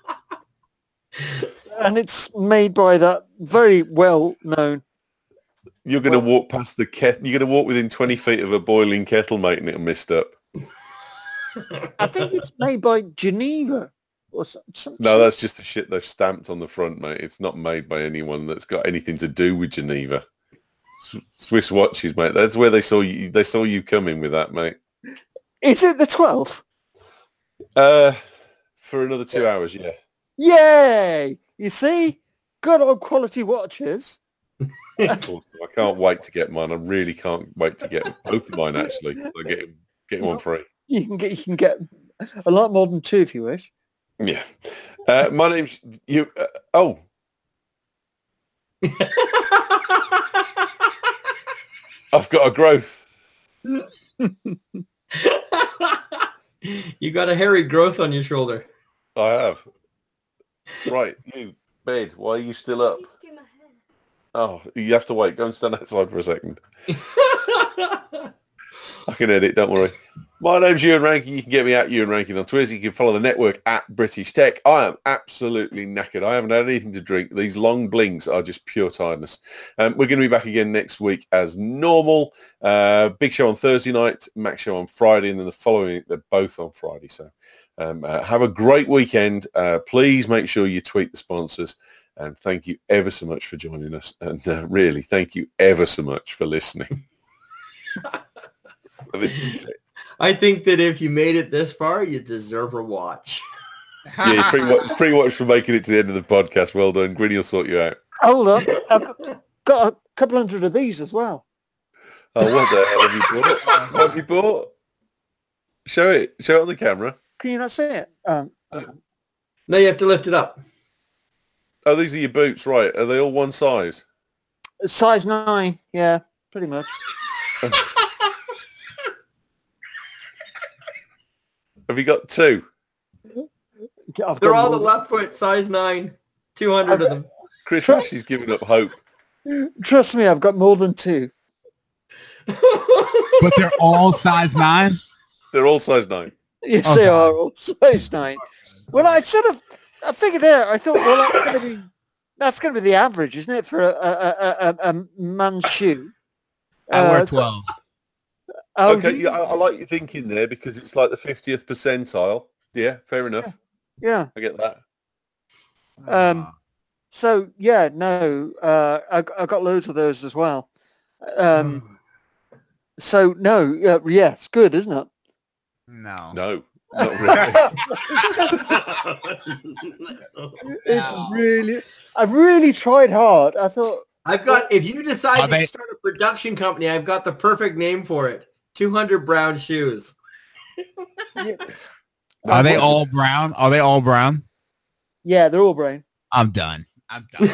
it's made by that very well-known... You're going to walk past the kettle. You're going to walk within 20 feet of a boiling kettle, mate, and it'll mist up. I think it's made by Geneva. Or some No, that's just the shit they've stamped on the front, mate. It's not made by anyone that's got anything to do with Geneva. Swiss watches, mate. That's where they saw you. They saw you coming with that, mate. Is it the 12th? For another 2 hours, yeah. Yay! You see? Good old quality watches. I can't wait to get mine. I really can't wait to get both of mine, actually. I get one free. You can get a lot more than 2 if you wish. Yeah. My name's... Oh. I've got a growth. You got a hairy growth on your shoulder. I have. Right, you, bed, why are you still up? Oh, you have to wait. Go and stand outside for a second. I can edit, don't worry. My name's Ewan Rankin. You can get me at Ewan Rankin on Twitter. You can follow the network at British Tech. I am absolutely knackered. I haven't had anything to drink. These long blinks are just pure tiredness. We're going to be back again next week as normal. Big show on Thursday night, Max show on Friday, and then the following week, they're both on Friday. So have a great weekend. Please make sure you tweet the sponsors. And thank you ever so much for joining us. And really, thank you ever so much for listening. I think that if you made it this far, you deserve a watch. Yeah, free watch for making it to the end of the podcast. Well done. Grinny will sort you out. Hold on. I've got a couple hundred of these as well. Oh, what the hell have you bought? What have you bought? Show it on the camera. Can you not see it? No, you have to lift it up. Oh, these are your boots, right? Are they all one size? Size 9. Yeah, pretty much. Have you got 2? They're all the left foot, size 9. 200 of them. Chris Ashley's giving up hope. Trust me, I've got more than 2. But they're all size 9? They're all size 9. Yes, Okay. they are all size 9. Well, I figured out. I thought, well, that's going to be the average, isn't it, for a man's shoe? I wear 12. Okay, yeah, I like your thinking there because it's like the 50th percentile. Yeah, fair enough. Yeah. I get that. So yeah, no, I got loads of those as well. So no, yeah, it's good, isn't it? No. No, not really. It's really, I've really tried hard. I thought if you decide to they- start a production company, I've got the perfect name for it. 200 brown shoes. yeah, Are they all brown? Are they all brown? yeah, they're all brown. I'm done. I'm done.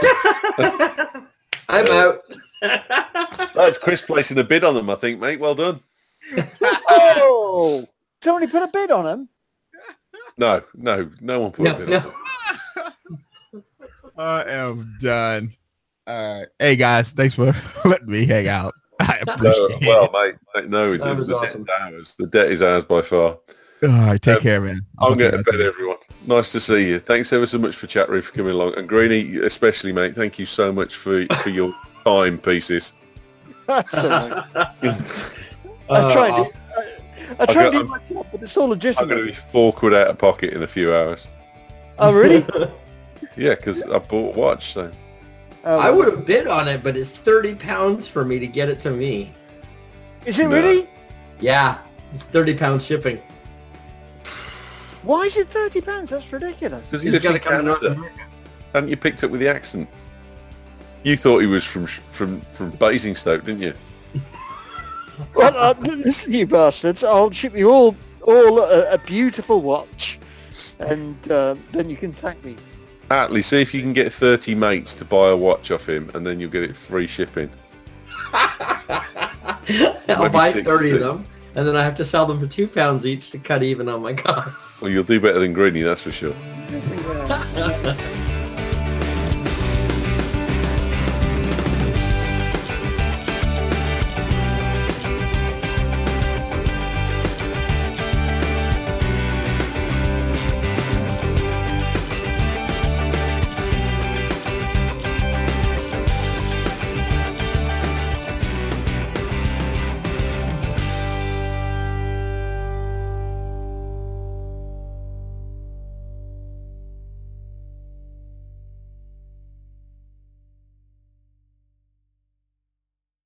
I'm out. That's Chris placing a bid on them, I think, mate. Well done. Oh, somebody put a bid on them. No one put a bid on them. I am done. All right. Hey, guys, thanks for letting me hang out. I appreciate it. Well, mate, no, That was awesome. The debt is ours by far. All right, take care, man. I'm going to bed, everyone. Nice to see you. Thanks ever so much for chat room for coming along. And Greenie, especially, mate, thank you so much for your time pieces. That's all right. I try and do my job, but it's all I'm legitimate. going to be £4 out of pocket in a few hours. Oh, really? Yeah, because I bought a watch, so... Oh, I would have bid on it, but it's £30 for me to get it to me. Is it really? Yeah, it's £30 shipping. Why is it £30? That's ridiculous. Because he He's lives in got to come to North Canada. America. Hadn't you picked up with the accent? You thought he was from Basingstoke, didn't you? Well, listen, you bastards. I'll ship you all a beautiful watch, and then you can thank me. Atlee, see if you can get 30 mates to buy a watch off him, and then you'll get it free shipping. I'll buy 30 of them, and then I have to sell them for £2 each to cut even on my costs. Well, you'll do better than Greenie, that's for sure. Yeah.